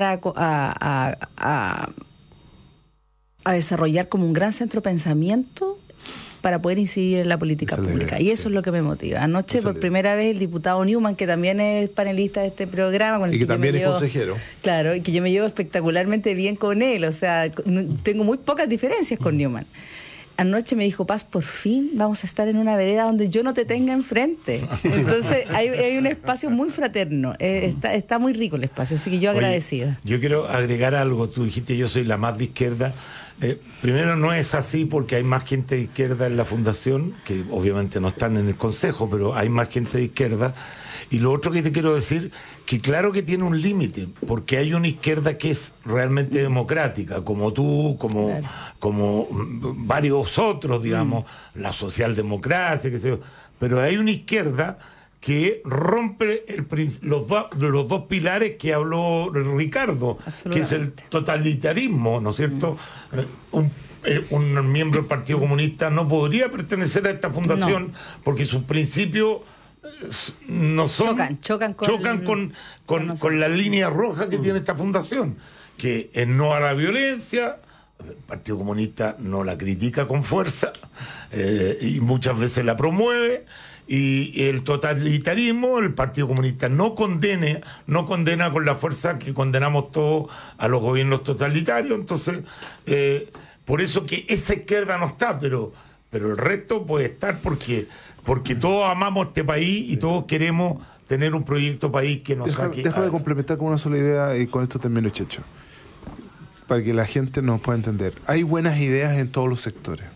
a desarrollar como un gran centro de pensamiento para poder incidir en la política pública. Y eso es lo que me motiva. Anoche, por primera vez, el diputado Newman, que también es panelista de este programa, con el que también es consejero. Claro, y que yo me llevo espectacularmente bien con él. O sea, tengo muy pocas diferencias con Newman. Anoche me dijo, Paz, por fin vamos a estar en una vereda donde yo no te tenga enfrente. Entonces hay un espacio muy fraterno. Está muy rico el espacio, así que yo agradecida. Yo quiero agregar algo. Tú dijiste, yo soy la más de izquierda. Primero, no es así, porque hay más gente de izquierda en la fundación, que obviamente no están en el consejo, pero hay más gente de izquierda. Y lo otro que te quiero decir, que claro que tiene un límite, porque hay una izquierda que es realmente democrática, como tú, como varios otros, digamos, la socialdemocracia, qué sé yo. Pero hay una izquierda que rompe los dos pilares que habló Ricardo, que es el totalitarismo, ¿no es cierto? Un miembro del Partido Comunista no podría pertenecer a esta fundación, porque sus principios no son chocan con la línea roja que tiene esta fundación, que es no a la violencia. El Partido Comunista no la critica con fuerza y muchas veces la promueve. Y el totalitarismo, el Partido Comunista no condena con la fuerza que condenamos todos a los gobiernos totalitarios. Entonces, por eso que esa izquierda no está, pero el resto puede estar, porque todos amamos este país y todos queremos tener un proyecto país que nos saque. Déjame complementar con una sola idea, y con esto termino, Checho, para que la gente nos pueda entender. Hay buenas ideas en todos los sectores.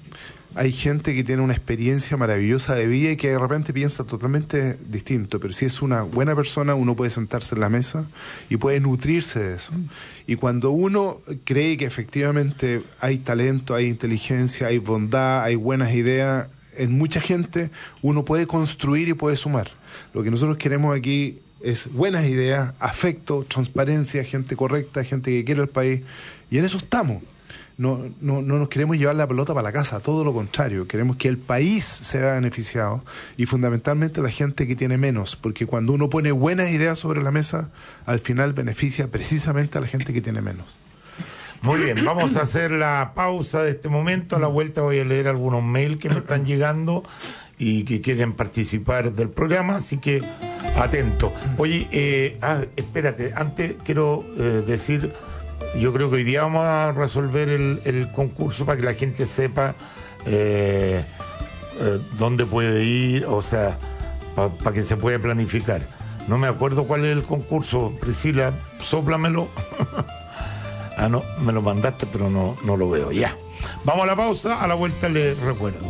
hay gente que tiene una experiencia maravillosa de vida y que de repente piensa totalmente distinto, pero si es una buena persona, uno puede sentarse en la mesa y puede nutrirse de eso. Y cuando uno cree que efectivamente hay talento, hay inteligencia, hay bondad, hay buenas ideas en mucha gente, uno puede construir y puede sumar. Lo que nosotros queremos aquí es buenas ideas, afecto, transparencia, gente correcta, gente que quiere el país, y en eso estamos. No nos queremos llevar la pelota para la casa, todo lo contrario, queremos que el país se vea beneficiado y fundamentalmente la gente que tiene menos, porque cuando uno pone buenas ideas sobre la mesa, al final beneficia precisamente a la gente que tiene menos. Muy bien, vamos a hacer la pausa de este momento. A la vuelta voy a leer algunos mails que me están llegando y que quieren participar del programa, así que atento. Oye, espérate, antes quiero decir, yo creo que hoy día vamos a resolver el concurso para que la gente sepa dónde puede ir, o sea, para que se pueda planificar. No me acuerdo cuál es el concurso, Priscila, sóplamelo. Ah, no, me lo mandaste, pero no lo veo. Ya. Vamos a la pausa, a la vuelta les recuerdo.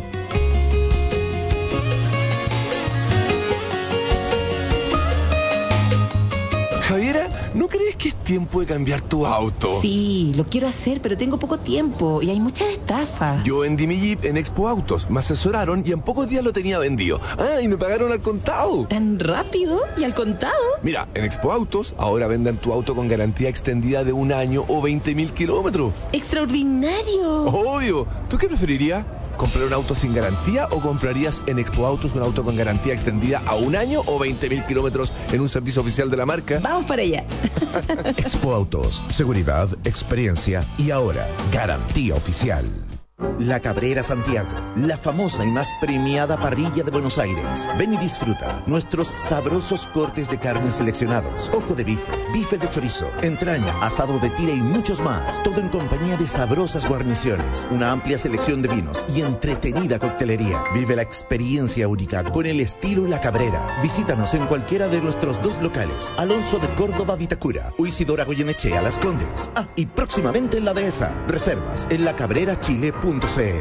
Javiera, ¿no crees que es tiempo de cambiar tu auto? Sí, lo quiero hacer, pero tengo poco tiempo y hay muchas estafas. Yo vendí mi Jeep en Expo Autos, me asesoraron y en pocos días lo tenía vendido. Ah, y me pagaron al contado. ¿Tan rápido? ¿Y al contado? Mira, en Expo Autos ahora venden tu auto con garantía extendida de 1 año o 20.000 kilómetros. ¡Extraordinario! Obvio. ¿Tú qué preferirías? ¿Comprar un auto sin garantía o comprarías en Expo Autos un auto con garantía extendida a 1 año o 20.000 kilómetros en un servicio oficial de la marca? Vamos para allá. Expo Autos, seguridad, experiencia y ahora, garantía oficial. La Cabrera Santiago, la famosa y más premiada parrilla de Buenos Aires. Ven y disfruta nuestros sabrosos cortes de carne seleccionados, ojo de bife, bife de chorizo, entraña, asado de tira y muchos más. Todo en compañía de sabrosas guarniciones, una amplia selección de vinos y entretenida coctelería. Vive la experiencia única con el estilo La Cabrera. Visítanos en cualquiera de nuestros 2 locales, Alonso de Córdoba, Vitacura, o Isidora Goyenechea, Las Condes. Ah, y próximamente en la Dehesa. Reservas en lacabrerachile.cl.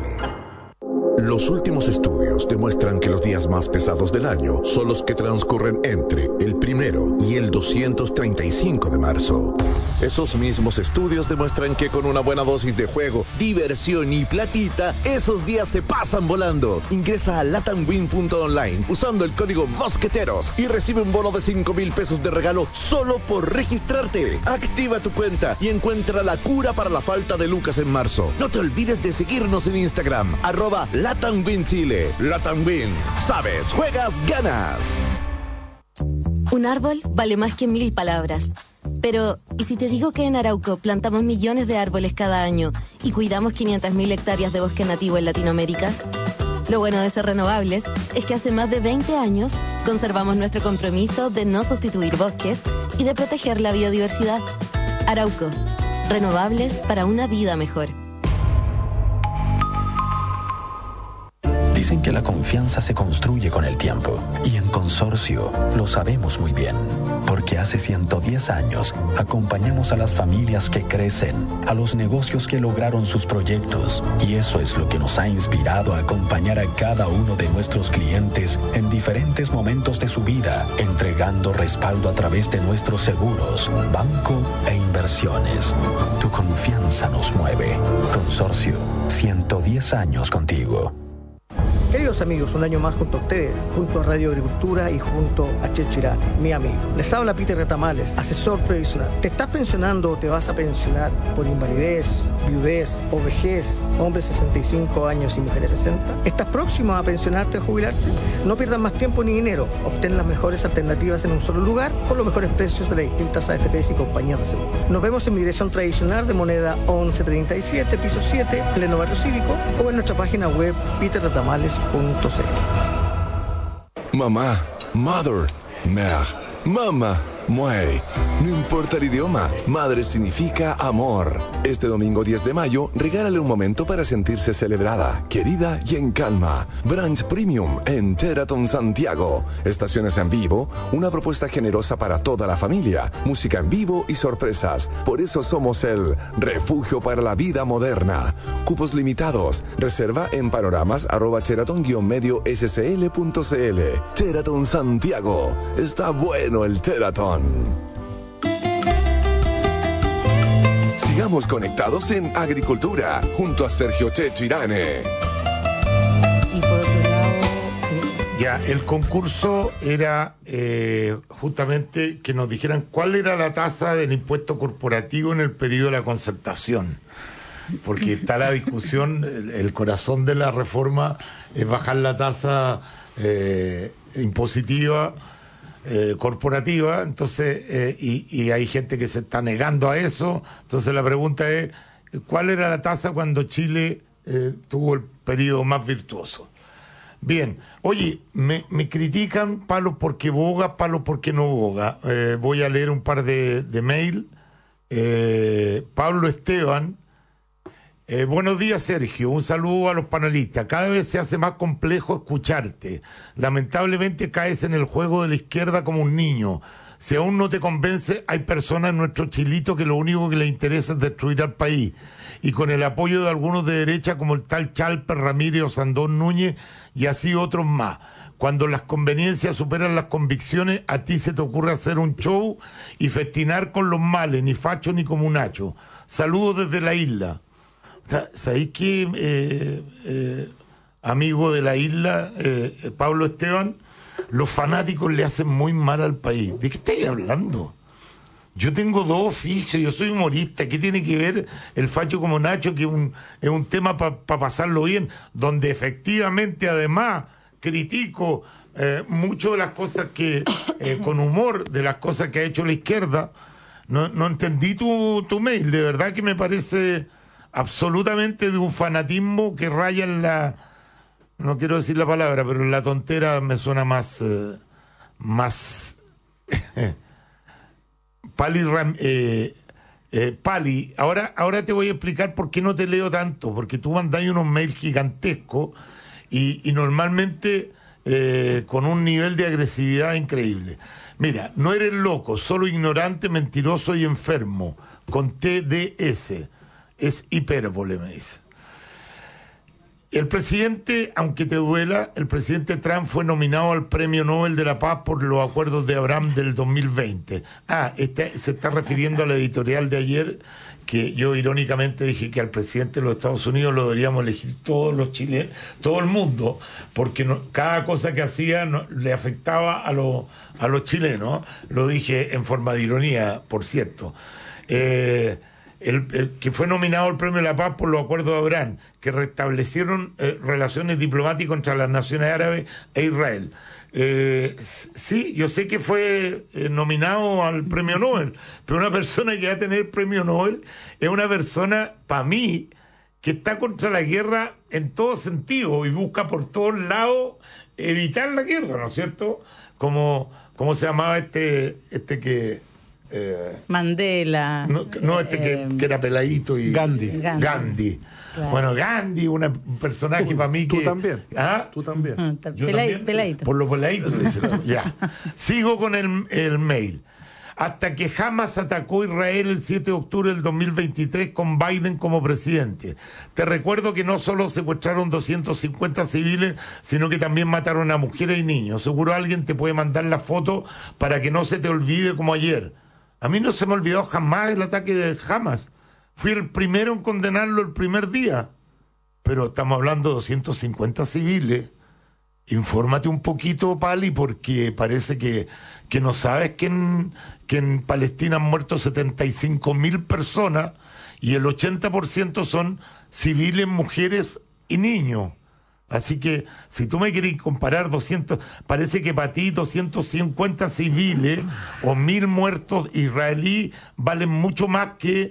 Los últimos estudios demuestran que los días más pesados del año son los que transcurren entre el 1 y el 235 de marzo. Esos mismos estudios demuestran que con una buena dosis de juego, diversión y platita, esos días se pasan volando. Ingresa a latamwin.online usando el código Mosqueteros y recibe un bono de 5.000 pesos de regalo solo por registrarte. Activa tu cuenta y encuentra la cura para la falta de lucas en marzo. No te olvides de seguirnos en Instagram, @LatamWin Chile. LatamWin. Sabes, juegas, ganas. Un árbol vale más que 1000 palabras. Pero, ¿y si te digo que en Arauco plantamos millones de árboles cada año y cuidamos 500.000 hectáreas de bosque nativo en Latinoamérica? Lo bueno de ser renovables es que hace más de 20 años conservamos nuestro compromiso de no sustituir bosques y de proteger la biodiversidad. Arauco, renovables para una vida mejor. Dicen que la confianza se construye con el tiempo y en Consorcio lo sabemos muy bien, porque hace 110 años acompañamos a las familias que crecen, a los negocios que lograron sus proyectos, y eso es lo que nos ha inspirado a acompañar a cada uno de nuestros clientes en diferentes momentos de su vida, entregando respaldo a través de nuestros seguros, banco e inversiones. Tu confianza nos mueve. Consorcio, 110 años contigo. Queridos amigos, un año más junto a ustedes, junto a Radio Agricultura y junto a Chechirate, mi amigo. Les habla Peter Retamales, asesor previsional. ¿Te estás pensionando o te vas a pensionar por invalidez, viudez o vejez, hombres 65 años y mujeres 60? ¿Estás próximo a pensionarte o jubilarte? No pierdas más tiempo ni dinero. Obtén las mejores alternativas en un solo lugar con los mejores precios de las distintas AFPs y compañías de seguro. Nos vemos en mi dirección tradicional de moneda 1137, piso 7, pleno barrio cívico, o en nuestra página web peterretamales.cl. Mamá, mother, mère, mama. Muey. No importa el idioma, madre significa amor. Este domingo 10 de mayo, regálale un momento para sentirse celebrada, querida y en calma. Brunch Premium en Teraton Santiago. Estaciones en vivo, una propuesta generosa para toda la familia, música en vivo y sorpresas. Por eso somos el refugio para la vida moderna. Cupos limitados. Reserva en panoramas@teraton-medio-scl.cl. Teraton Santiago. Está bueno el Teraton. Sigamos conectados en Agricultura, junto a Sergio Checho Irane. Y por otro lado... Ya, el concurso era justamente que nos dijeran cuál era la tasa del impuesto corporativo en el periodo de la concertación. Porque está la discusión, el corazón de la reforma es bajar la tasa impositiva corporativa, entonces y hay gente que se está negando a eso. Entonces la pregunta es, ¿cuál era la tasa cuando Chile tuvo el periodo más virtuoso? Bien, oye, me critican palos porque boga, palos porque no boga. Voy a leer un par de mail. Pablo Esteban: buenos días, Sergio, un saludo a los panelistas. Cada vez se hace más complejo escucharte. Lamentablemente caes en el juego de la izquierda como un niño. Si aún no te convence, hay personas en nuestro Chilito que lo único que les interesa es destruir al país. Y con el apoyo de algunos de derecha como el tal Chalper, Ramírez o Sandón Núñez y así otros más. Cuando las conveniencias superan las convicciones, a ti se te ocurre hacer un show y festinar con los males, ni facho ni comunacho. Saludos desde la isla. ¿Sabéis qué, amigo de la isla, Pablo Esteban? Los fanáticos le hacen muy mal al país. ¿De qué estáis hablando? Yo tengo dos oficios, yo soy humorista. ¿Qué tiene que ver el facho como Nacho? Que es un tema para pasarlo bien, donde efectivamente además critico mucho de las cosas que, con humor, de las cosas que ha hecho la izquierda. No entendí tu mail, de verdad que me parece absolutamente de un fanatismo que raya en la, no quiero decir la palabra, pero en la tontera me suena más Pali. Ahora te voy a explicar por qué no te leo tanto, porque tú mandáis unos mails gigantescos y normalmente con un nivel de agresividad increíble. Mira, no eres loco, solo ignorante, mentiroso y enfermo, con TDS. Es hipérbole, me dice. El presidente, aunque te duela, el presidente Trump fue nominado al Premio Nobel de la Paz por los Acuerdos de Abraham del 2020. Se está refiriendo a la editorial de ayer, que yo irónicamente dije que al presidente de los Estados Unidos lo deberíamos elegir todos los chilenos, todo el mundo, porque cada cosa que hacía le afectaba a los chilenos. Lo dije en forma de ironía, por cierto. Que fue nominado al Premio de la Paz por los Acuerdos de Abraham, que restablecieron relaciones diplomáticas entre las naciones árabes e Israel. Sí, yo sé que fue nominado al Premio Nobel, pero una persona que va a tener el Premio Nobel es una persona, para mí, que está contra la guerra en todo sentido y busca por todos lados evitar la guerra, ¿no es cierto? ¿Cómo se llamaba este que... Mandela. Que era peladito y... Gandhi. Claro. Bueno, Gandhi, un personaje para mí que... Tú también. ¿Ah? Tú también. Peladito. Por los peladitos. Ya. Sigo con el mail. Hasta que Hamas atacó a Israel el 7 de octubre del 2023 con Biden como presidente. Te recuerdo que no solo secuestraron 250 civiles, sino que también mataron a mujeres y niños. Seguro alguien te puede mandar la foto para que no se te olvide como ayer. A mí no se me olvidó jamás el ataque de Hamas. Fui el primero en condenarlo el primer día. Pero estamos hablando de 250 civiles. Infórmate un poquito, Pali, porque parece que no sabes que en Palestina han muerto 75.000 personas y el 80% son civiles, mujeres y niños. Así que, si tú me querés comparar 200, parece que para ti 250 civiles o 1.000 muertos israelíes valen mucho más que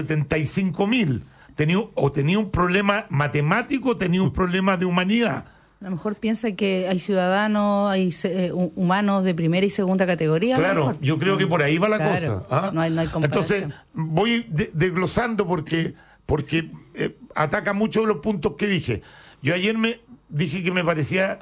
75.000. Tenía un problema matemático, tenía un problema de humanidad. A lo mejor piensa que hay ciudadanos, hay humanos de primera y segunda categoría. Claro, yo creo que por ahí va la cosa. ¿Ah? No hay comparación. Entonces, voy desglosando porque ataca mucho los puntos que dije. Yo ayer me dije que me parecía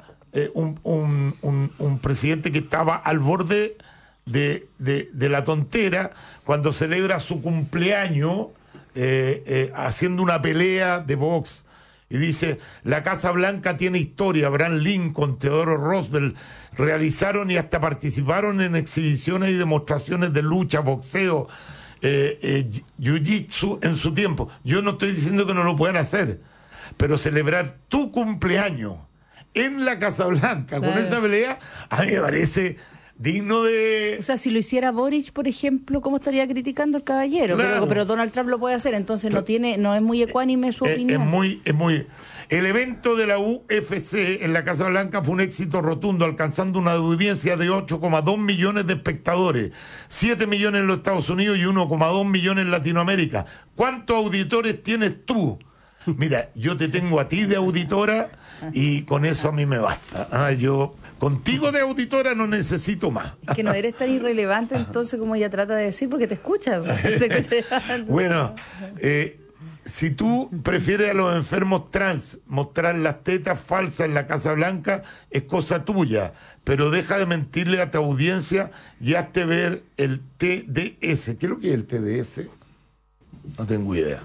un presidente que estaba al borde de la tontera cuando celebra su cumpleaños haciendo una pelea de box. Y dice, la Casa Blanca tiene historia, Abraham Lincoln, Theodore Roosevelt realizaron y hasta participaron en exhibiciones y demostraciones de lucha, boxeo, jiu-jitsu en su tiempo. Yo no estoy diciendo que no lo puedan hacer, pero celebrar tu cumpleaños en la Casa Blanca con esa pelea, a mí me parece digno de... O sea, si lo hiciera Boric, por ejemplo, ¿cómo estaría criticando al caballero? Claro. Pero Donald Trump lo puede hacer, entonces no es muy ecuánime su opinión. Es muy... El evento de la UFC en la Casa Blanca fue un éxito rotundo, alcanzando una audiencia de 8,2 millones de espectadores, 7 millones en los Estados Unidos y 1,2 millones en Latinoamérica. ¿Cuántos auditores tienes tú? Mira, yo te tengo a ti de auditora y con eso a mí me basta. Yo contigo de auditora no necesito más. Es que no eres tan irrelevante entonces como ella trata de decir porque te escucha. Bueno, si tú prefieres a los enfermos trans mostrar las tetas falsas en la Casa Blanca, es cosa tuya, pero deja de mentirle a tu audiencia y hazte ver el TDS. ¿Qué es lo que es el TDS? No tengo idea.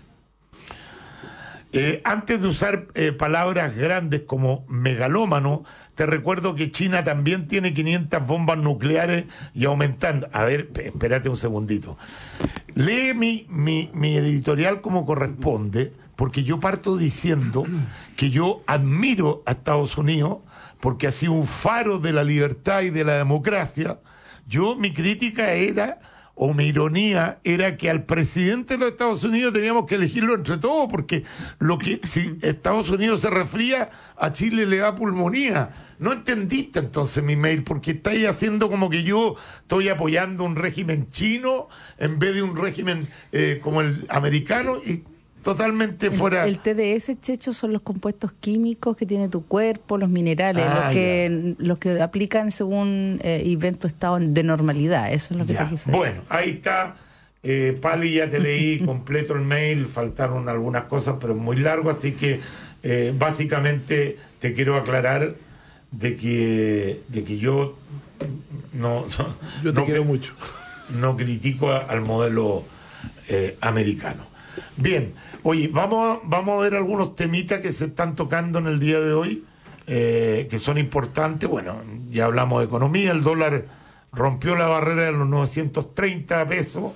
Antes de usar palabras grandes como megalómano, te recuerdo que China también tiene 500 bombas nucleares y aumentando. A ver, espérate un segundito. Lee mi editorial como corresponde, porque yo parto diciendo que yo admiro a Estados Unidos porque ha sido un faro de la libertad y de la democracia. Mi crítica era... o mi ironía era que al presidente de los Estados Unidos teníamos que elegirlo entre todos, porque si Estados Unidos se resfría, a Chile le da pulmonía. No entendiste entonces mi mail, porque estáis haciendo como que yo estoy apoyando un régimen chino en vez de un régimen como el americano, y totalmente fuera... El TDS, Checho, son los compuestos químicos que tiene tu cuerpo, los minerales, los que aplican según y ven tu estado de normalidad. Eso es lo que te quiso decir. Bueno, ahí está. Pali, ya te leí completo el mail, faltaron algunas cosas, pero es muy largo, así que básicamente te quiero aclarar de que yo yo te quiero mucho. No critico al modelo americano. Bien, oye, vamos a ver algunos temitas que se están tocando en el día de hoy, que son importantes. Bueno, ya hablamos de economía, el dólar rompió la barrera de los 930 pesos.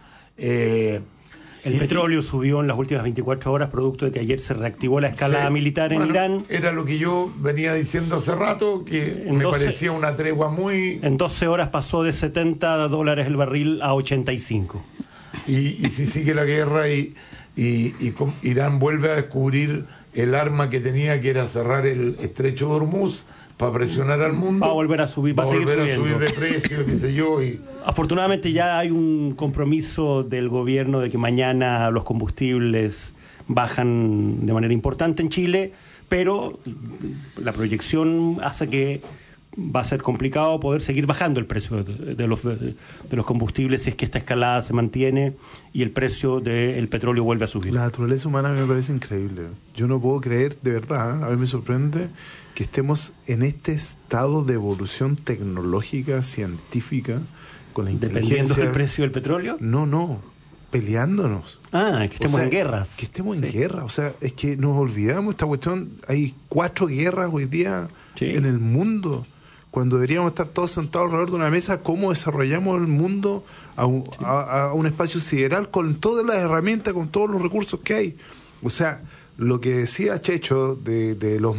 El petróleo subió en las últimas 24 horas, producto de que ayer se reactivó la escalada militar en Irán. Era lo que yo venía diciendo hace rato, que me parecía una tregua muy... En 12 horas pasó de $70 el barril a 85. Y si sigue la guerra y Irán vuelve a descubrir el arma que tenía, que era cerrar el estrecho de Hormuz para presionar al mundo, va a volver a subir, va a seguir subiendo. A subir de precio, qué sé yo. Afortunadamente ya hay un compromiso del gobierno de que mañana los combustibles bajan de manera importante en Chile, pero la proyección hace que va a ser complicado poder seguir bajando el precio de los combustibles si es que esta escalada se mantiene y el precio del petróleo vuelve a subir. La naturaleza humana me parece increíble. Yo no puedo creer, de verdad, a mí me sorprende que estemos en este estado de evolución tecnológica, científica, con la inteligencia... ¿Dependiendo del precio del petróleo? No, peleándonos. Que estemos en guerras. Que estemos en guerra, o sea, es que nos olvidamos esta cuestión. Hay 4 guerras hoy día en el mundo, cuando deberíamos estar todos sentados alrededor de una mesa. ¿Cómo desarrollamos el mundo a un espacio sideral con todas las herramientas, con todos los recursos que hay? O sea, lo que decía Checho de los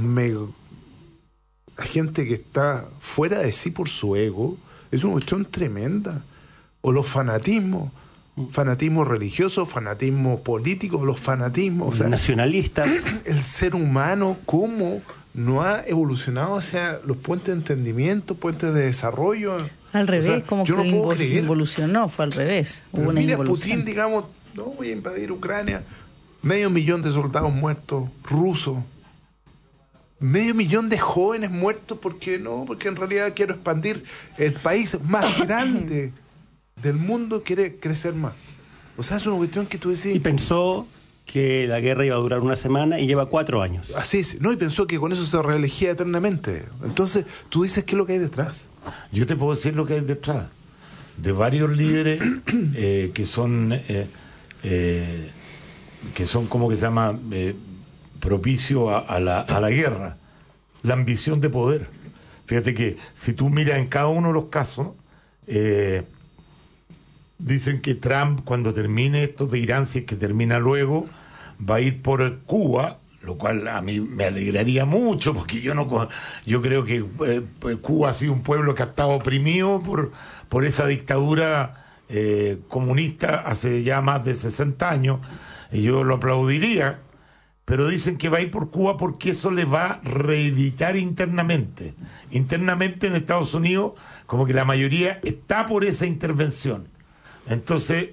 gente que está fuera de sí por su ego, es una cuestión tremenda. O los fanatismos, fanatismo religioso, fanatismo político, los fanatismos, o sea, nacionalistas. El ser humano, ¿cómo no ha evolucionado hacia los puentes de entendimiento, puentes de desarrollo? Al revés, o sea, como yo que no puedo creer. Involucionó, fue al revés. Pero mira, Putin, digamos, no voy a invadir Ucrania, 500,000 de soldados muertos, rusos. medio millón de jóvenes muertos porque en realidad quiero expandir el país más grande del mundo, quiere crecer más. O sea, es una cuestión que tú decís... Y pensó que la guerra iba a durar una semana y lleva 4 años. Así es, y pensó que con eso se reelegía eternamente. Entonces, tú dices qué es lo que hay detrás. Yo te puedo decir lo que hay detrás. De varios líderes que son como que se llama propicio a la guerra. La ambición de poder. Fíjate que si tú miras en cada uno de los casos, dicen que Trump, cuando termine esto de Irán, si es que termina luego, va a ir por Cuba, lo cual a mí me alegraría mucho, porque yo creo que Cuba ha sido un pueblo que ha estado oprimido por esa dictadura comunista hace ya más de 60 años, y yo lo aplaudiría, pero dicen que va a ir por Cuba porque eso le va a reeditar internamente. Internamente en Estados Unidos, como que la mayoría está por esa intervención. Entonces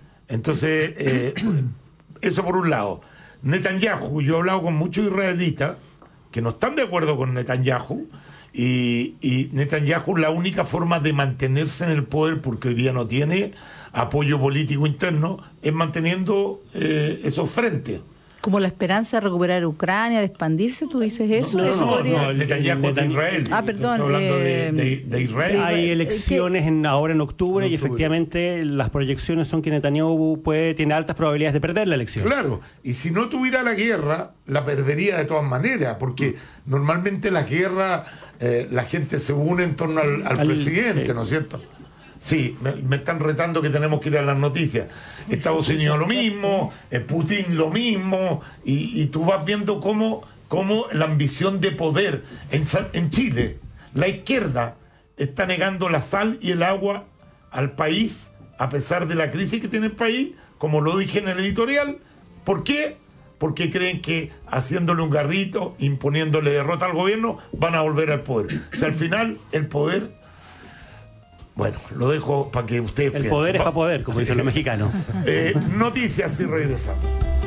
eso por un lado. Netanyahu, yo he hablado con muchos israelitas que no están de acuerdo con Netanyahu, y Netanyahu, la única forma de mantenerse en el poder, porque hoy día no tiene apoyo político interno, es manteniendo esos frentes. Como la esperanza de recuperar Ucrania, de expandirse, ¿tú dices eso? No, Netanyahu de Israel. Perdón. Estoy hablando de Israel. Hay elecciones ahora en octubre, y efectivamente las proyecciones son que Netanyahu tiene altas probabilidades de perder la elección. Claro, y si no tuviera la guerra, la perdería de todas maneras, porque normalmente la guerra, la gente se une en torno al presidente, sí. ¿No es cierto? Sí, me están retando que tenemos que ir a las noticias. Estados Unidos lo mismo, Putin lo mismo, y tú vas viendo cómo la ambición de poder en Chile, la izquierda está negando la sal y el agua al país, a pesar de la crisis que tiene el país, como lo dije en el editorial. ¿Por qué? Porque creen que haciéndole un garrito, imponiéndole derrota al gobierno, van a volver al poder. O sea, al final, el poder... Bueno, lo dejo para que ustedes piensen. El poder es para poder, como dicen los mexicanos. Noticias y regresamos.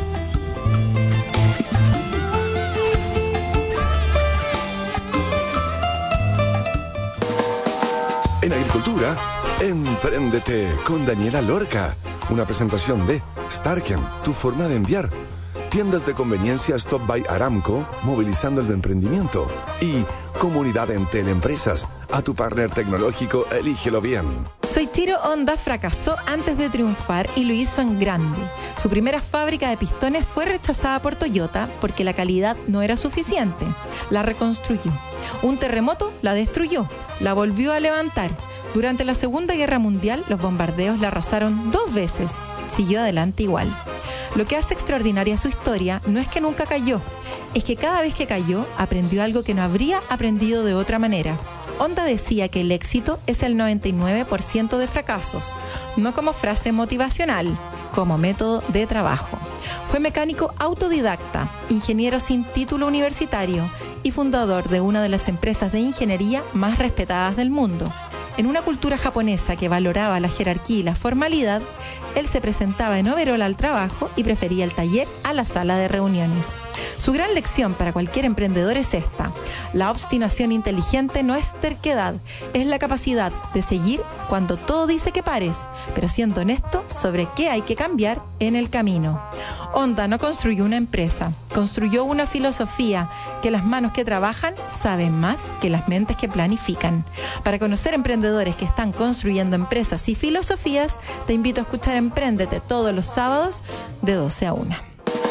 En agricultura, Empréndete con Daniela Lorca. Una presentación de Starken, tu forma de enviar. Tiendas de conveniencia Stop by Aramco, movilizando el emprendimiento. Y Comunidad Entel Empresas. A tu partner tecnológico, elígelo bien. Soichiro Honda fracasó antes de triunfar y lo hizo en grande. Su primera fábrica de pistones fue rechazada por Toyota porque la calidad no era suficiente. La reconstruyó. Un terremoto la destruyó, la volvió a levantar. Durante la Segunda Guerra Mundial, los bombardeos la arrasaron 2 veces. Siguió adelante igual. Lo que hace extraordinaria su historia no es que nunca cayó, es que cada vez que cayó aprendió algo que no habría aprendido de otra manera. Honda decía que el éxito es el 99% de fracasos, no como frase motivacional, como método de trabajo. Fue mecánico autodidacta, ingeniero sin título universitario y fundador de una de las empresas de ingeniería más respetadas del mundo. En una cultura japonesa que valoraba la jerarquía y la formalidad, él se presentaba en overol al trabajo y prefería el taller a la sala de reuniones. Su gran lección para cualquier emprendedor es esta: la obstinación inteligente no es terquedad, es la capacidad de seguir cuando todo dice que pares, pero siendo honesto sobre qué hay que cambiar en el camino. Honda no construyó una empresa, construyó una filosofía que las manos que trabajan saben más que las mentes que planifican. Para conocer emprendedores que están construyendo empresas y filosofías, te invito a escuchar Empréndete todos los sábados de 12 a 1.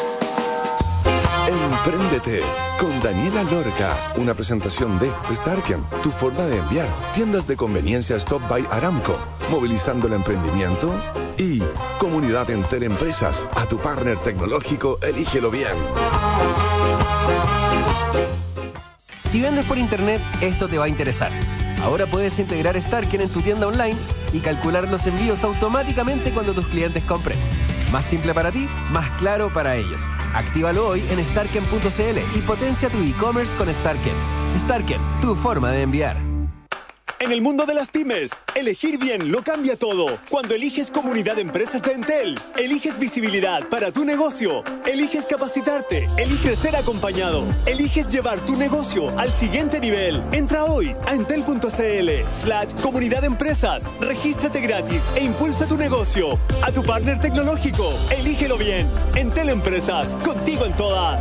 Empréndete con Daniela Lorca. Una presentación de Starken, tu forma de enviar. Tiendas de conveniencia Stop by Aramco, movilizando el emprendimiento. Y Comunidad Entel Empresas. A tu partner tecnológico, elígelo bien. Si vendes por internet, esto te va a interesar. Ahora puedes integrar Starken en tu tienda online y calcular los envíos automáticamente cuando tus clientes compren. Más simple para ti, más claro para ellos. Actívalo hoy en starken.cl y potencia tu e-commerce con Starken. Starken, tu forma de enviar. En el mundo de las pymes, elegir bien lo cambia todo. Cuando eliges Comunidad de Empresas de Entel, eliges visibilidad para tu negocio, eliges capacitarte, eliges ser acompañado, eliges llevar tu negocio al siguiente nivel. Entra hoy a entel.cl/comunidad de empresas, regístrate gratis e impulsa tu negocio. A tu partner tecnológico, elígelo bien. Entel Empresas, contigo en todas.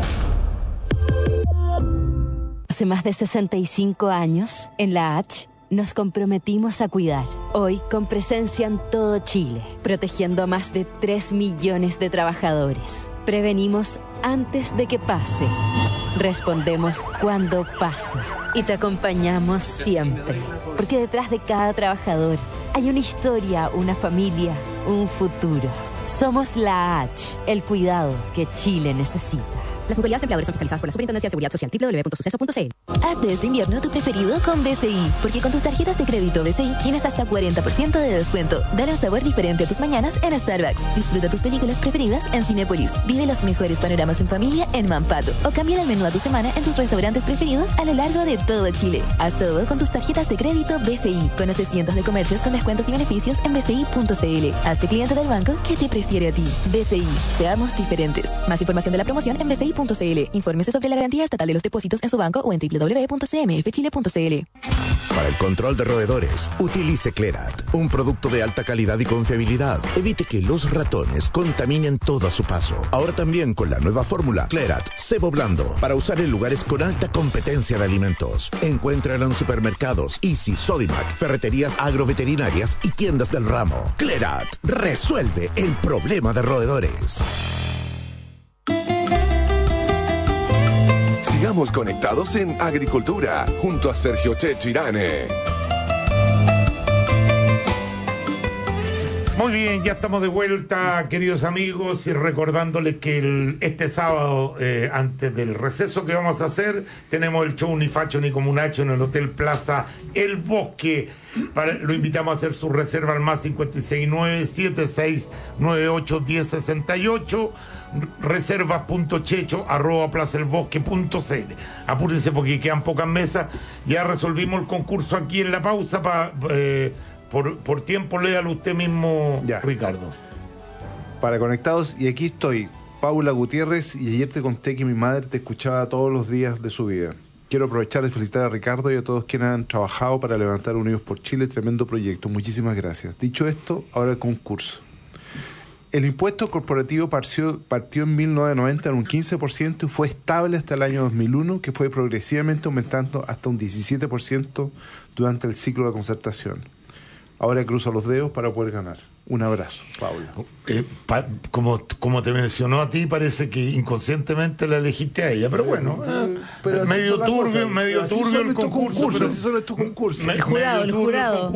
Hace más de 65 años, en la H, nos comprometimos a cuidar. Hoy, con presencia en todo Chile, protegiendo a más de 3 millones de trabajadores. Prevenimos antes de que pase. Respondemos cuando pase. Y te acompañamos siempre. Porque detrás de cada trabajador hay una historia, una familia, un futuro. Somos la H, el cuidado que Chile necesita. Las mutualidades empleadores son fiscalizadas por la Superintendencia de Seguridad Social, www.suceso.cl. Haz de este invierno tu preferido con BCI, porque con tus tarjetas de crédito BCI tienes hasta 40% de descuento. Dale un sabor diferente a tus mañanas en Starbucks. Disfruta tus películas preferidas en Cinépolis. Vive los mejores panoramas en familia en Mampato. O cambia el menú a tu semana en tus restaurantes preferidos a lo largo de todo Chile. Haz todo con tus tarjetas de crédito BCI. Conoce cientos de comercios con descuentos y beneficios en bci.cl. Hazte cliente del banco que te prefiere a ti. BCI. Seamos diferentes. Más información de la promoción en bci.cl. Infórmese sobre la garantía estatal de los depósitos en su banco o en www.cmfchile.cl. Para el control de roedores, utilice Clerat, un producto de alta calidad y confiabilidad. Evite que los ratones contaminen todo a su paso. Ahora también con la nueva fórmula Clerat Cebo Blando, para usar en lugares con alta competencia de alimentos. Encuéntrala en supermercados, Easy, Sodimac, ferreterías agroveterinarias y tiendas del ramo. Clerat resuelve el problema de roedores. Sigamos conectados en Agricultura, junto a Sergio Checho Irane. Muy bien, ya estamos de vuelta, queridos amigos, y recordándoles que este sábado, antes del receso que vamos a hacer, tenemos el show Ni Facho ni Comunacho en el Hotel Plaza El Bosque. Lo invitamos a hacer su reserva al más 569-7698-1068, reservas.checho@plazaelbosque.cl. Apúrense porque quedan pocas mesas. Ya resolvimos el concurso aquí en la pausa por tiempo. Léalo usted mismo, ya. Ricardo. Para conectados, y aquí estoy, Paula Gutiérrez, y ayer te conté que mi madre te escuchaba todos los días de su vida. Quiero aprovechar de felicitar a Ricardo y a todos quienes han trabajado para levantar Unidos por Chile, tremendo proyecto. Muchísimas gracias. Dicho esto, ahora el concurso. El impuesto corporativo partió en 1990 en un 15% y fue estable hasta el año 2001, que fue progresivamente aumentando hasta un 17% durante el ciclo de concertación. Ahora cruzo los dedos para poder ganar. Un abrazo, Paula. Como te mencionó a ti, parece que inconscientemente la elegiste a ella, pero bueno, pero medio turbio el concurso. Así solo es tu concurso. El jurado.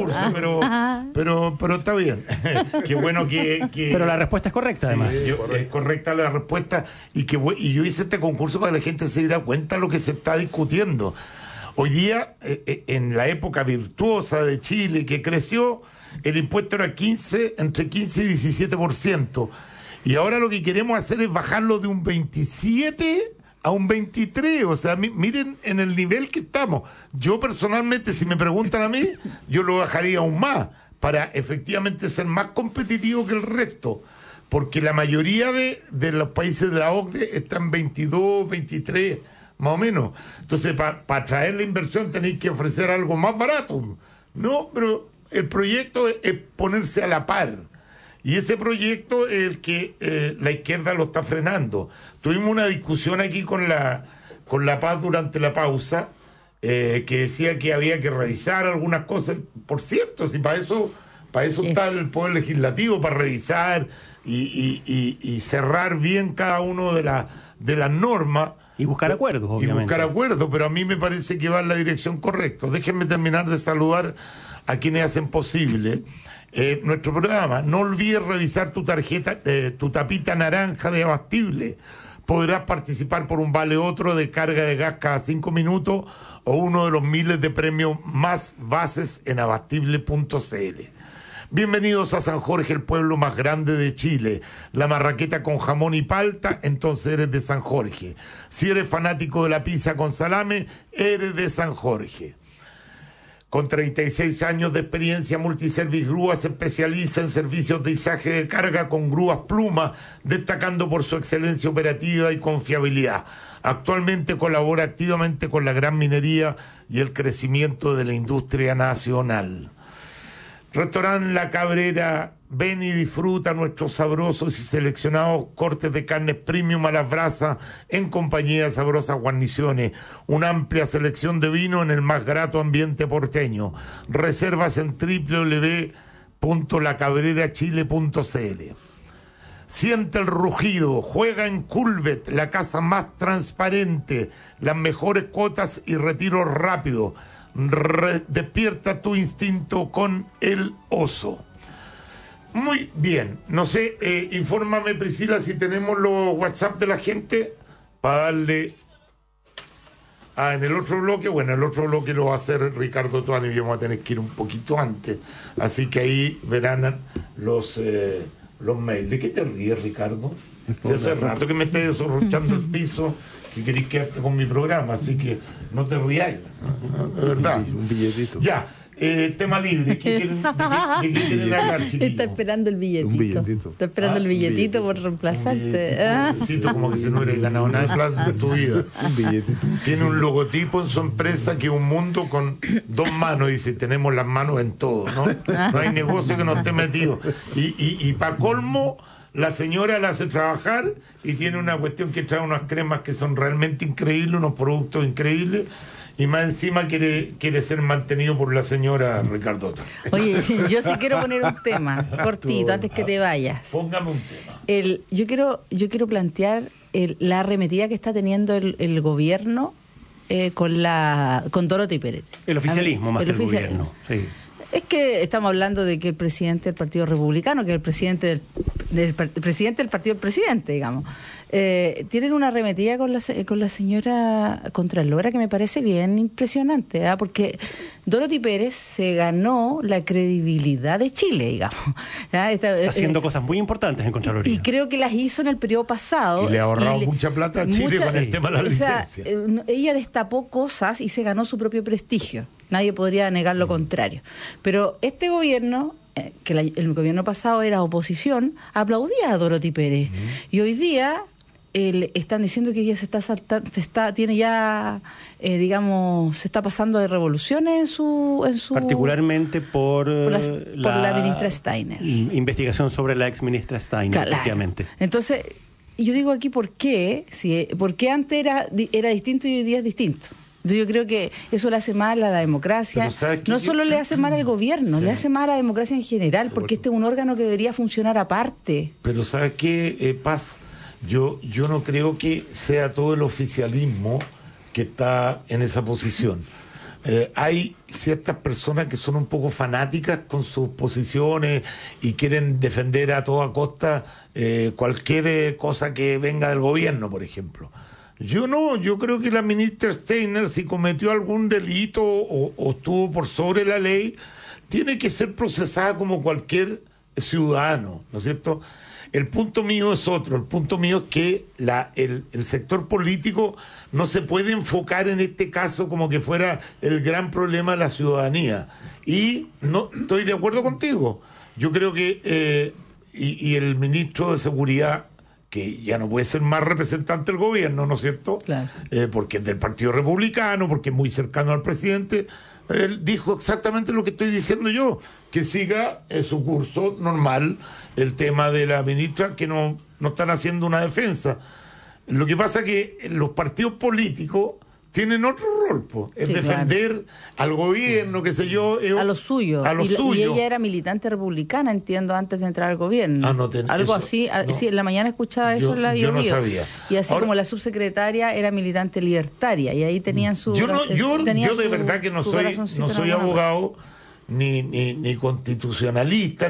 Pero está bien. Qué bueno que... Pero la respuesta es correcta, además. Es correcta la respuesta, y yo hice este concurso para que la gente se diera cuenta de lo que se está discutiendo. Hoy día, en la época virtuosa de Chile, que creció, el impuesto era entre 15 y 17%. Y ahora lo que queremos hacer es bajarlo de un 27 a un 23. O sea, miren en el nivel que estamos. Yo personalmente, si me preguntan a mí, yo lo bajaría aún más, para efectivamente ser más competitivo que el resto. Porque la mayoría de los países de la OCDE están 22, 23... más o menos. Entonces, para atraer la inversión tenéis que ofrecer algo más barato. No, pero el proyecto es ponerse a la par. Y ese proyecto es el que la izquierda lo está frenando. Tuvimos una discusión aquí con la Paz durante la pausa, que decía que había que revisar algunas cosas. Por cierto, si para eso está el Poder Legislativo, para revisar y cerrar bien cada uno de las normas. Y buscar acuerdos, obviamente. Y buscar acuerdos, pero a mí me parece que va en la dirección correcta. Déjenme terminar de saludar a quienes hacen posible nuestro programa. No olvides revisar tu tarjeta, tu tapita naranja de Abastible. Podrás participar por un vale otro de carga de gas cada 5 minutos o uno de los miles de premios más bases en abastible.cl. Bienvenidos a San Jorge, el pueblo más grande de Chile. La marraqueta con jamón y palta, entonces eres de San Jorge. Si eres fanático de la pizza con salame, eres de San Jorge. Con 36 años de experiencia, Multiservice Grúas se especializa en servicios de izaje de carga con grúas Pluma, destacando por su excelencia operativa y confiabilidad. Actualmente colabora activamente con la gran minería y el crecimiento de la industria nacional. Restaurante La Cabrera, ven y disfruta nuestros sabrosos y seleccionados cortes de carnes premium a las brasas en compañía de sabrosas guarniciones. Una amplia selección de vino en el más grato ambiente porteño. Reservas en www.lacabrerachile.cl. Siente el rugido, juega en Culvet, la casa más transparente, las mejores cuotas y retiro rápido. Despierta tu instinto con el oso. Muy bien, no sé, infórmame Priscila si tenemos los WhatsApp de la gente para darle en el otro bloque. Bueno, el otro bloque lo va a hacer Ricardo Tuani y vamos a tener que ir un poquito antes, así que ahí verán los mails. ¿De qué te ríes, Ricardo? Si hace rato que me estás desorrochando el piso, que querés quedarte con mi programa, así que no te rías, de verdad. Un billetito. Ya, tema libre. ¿De qué quieren hablar, chiquillos? Está esperando el billetito. Un billetito. Está esperando el billetito por reemplazarte. Un billetito, como que si no hubieras ganado nada de plata en tu vida. Un billetito. Tiene un logotipo en su empresa que es un mundo con dos manos. Dice, tenemos las manos en todo, ¿no? No hay negocio que no esté metido. Y para colmo, la señora la hace trabajar y tiene una cuestión que trae unas cremas que son realmente increíbles, unos productos increíbles, y más encima quiere ser mantenido por la señora Ricardo. Oye, yo sí quiero poner un tema cortito antes que te vayas. Póngame un tema. Yo quiero plantear la arremetida que está teniendo el gobierno con Dorothy Pérez. El oficialismo más que el gobierno. Sí. Es que estamos hablando de que el presidente del Partido Republicano, que es el presidente del presidente del partido del presidente, digamos, tienen una arremetida con la señora Contralora que me parece bien impresionante, porque Dorothy Pérez se ganó la credibilidad de Chile, digamos. Haciendo cosas muy importantes en Contraloría. Y creo que las hizo en el periodo pasado. Y le ha ahorrado mucha plata a Chile con el tema de la licencia. Ella destapó cosas y se ganó su propio prestigio. Nadie podría negar lo contrario. Pero este gobierno, que el gobierno pasado era oposición, aplaudía a Dorothy Pérez. Y hoy día están diciendo que ella se está saltando, tiene ya, se está pasando de revoluciones en su particularmente por la ministra Steiner. Investigación sobre la ex ministra Steiner, claro. Efectivamente. Entonces, yo digo aquí por qué antes era distinto y hoy día es distinto. Yo creo que eso le hace mal a la democracia. No solo le hace mal al gobierno, sí, le hace mal a la democracia en general, porque este es un órgano que debería funcionar aparte. Pero ¿sabes qué, Paz? Yo no creo que sea todo el oficialismo que está en esa posición. Hay ciertas personas que son un poco fanáticas con sus posiciones y quieren defender a toda costa cualquier cosa que venga del gobierno, por ejemplo. Yo creo que la ministra Steiner, si cometió algún delito o estuvo por sobre la ley, tiene que ser procesada como cualquier ciudadano, ¿no es cierto? El punto mío es otro, el punto mío es que el sector político no se puede enfocar en este caso como que fuera el gran problema de la ciudadanía. Y no estoy de acuerdo contigo. Yo creo que y el ministro de Seguridad, que ya no puede ser más representante del gobierno, ¿no es cierto? Claro. Porque es del Partido Republicano, porque es muy cercano al presidente. Él dijo exactamente lo que estoy diciendo yo, que siga su curso normal el tema de la ministra, que no están haciendo una defensa. Lo que pasa es que los partidos políticos tienen otro rol, es sí, defender, claro, al gobierno, qué sé yo. A lo suyo. Y ella era militante republicana, entiendo, antes de entrar al gobierno. Algo así. No, sí, en la mañana escuchaba eso en la Bio. Yo no sabía. Y así ahora, como la subsecretaria era militante libertaria, y ahí tenían su... Yo de verdad que no soy abogado, ni constitucionalista,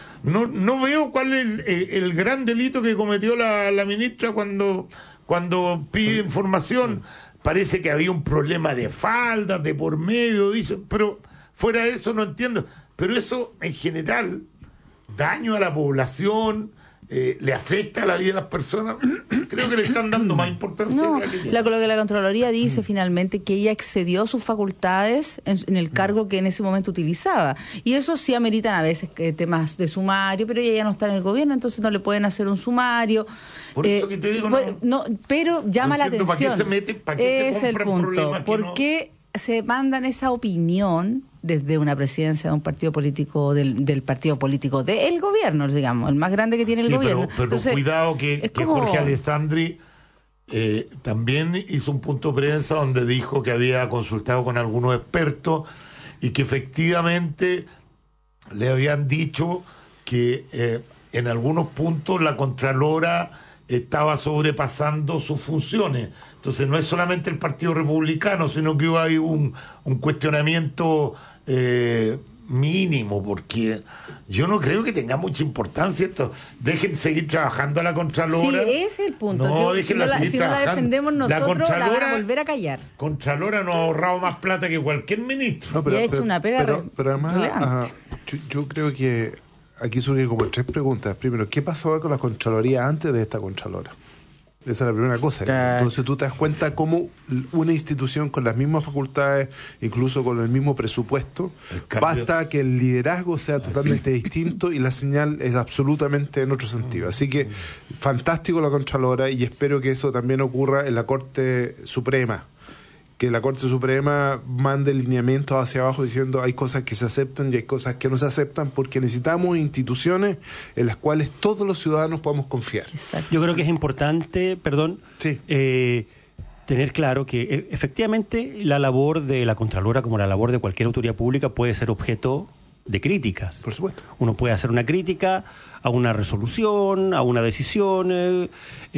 no veo cuál es el gran delito que cometió la ministra cuando pide información. Parece que había un problema de faldas, de por medio, dicen, pero fuera de eso no entiendo. Pero eso, en general, daño a la población, le afecta a la vida de las personas, creo que le están dando más importancia No, a la que tiene. lo que la Contraloría dice finalmente que ella excedió sus facultades en el cargo que en ese momento utilizaba. Y eso sí ameritan a veces temas de sumario, pero ella ya no está en el gobierno, entonces no le pueden hacer un sumario. Por eso que te digo, pero llama la atención. ¿Para qué se mete? ¿Para qué se compra el punto? problemas? ¿Por qué se mandan esa opinión desde una presidencia de un partido político, del partido político del gobierno, digamos, el más grande que tiene el gobierno? Pero Entonces, cuidado que Jorge Alessandri también hizo un punto de prensa donde dijo que había consultado con algunos expertos y que efectivamente le habían dicho que en algunos puntos la Contralora estaba sobrepasando sus funciones. Entonces no es solamente el Partido Republicano, sino que hay un cuestionamiento mínimo, porque yo no creo que tenga mucha importancia esto. Dejen seguir trabajando a la Contralora. Sí, ese es el punto. No, si no la defendemos nosotros, la van a volver a callar. Contralora nos ha ahorrado más plata que cualquier ministro. No, y ha hecho una pega pero además, yo creo que aquí surgen como 3 preguntas. Primero, ¿qué pasaba con la Contraloría antes de esta Contralora? Esa es la primera cosa. Entonces tú te das cuenta cómo una institución con las mismas facultades, incluso con el mismo presupuesto, basta que el liderazgo sea totalmente distinto y la señal es absolutamente en otro sentido. Así que fantástico la Contralora, y espero que eso también ocurra en la Corte Suprema. Que la Corte Suprema mande lineamientos hacia abajo diciendo hay cosas que se aceptan y hay cosas que no se aceptan, porque necesitamos instituciones en las cuales todos los ciudadanos podamos confiar. Exacto. Yo creo que es importante, tener claro que efectivamente la labor de la Contralora, como la labor de cualquier autoridad pública, puede ser objeto de críticas. Por supuesto. Uno puede hacer una crítica a una resolución, a una decisión,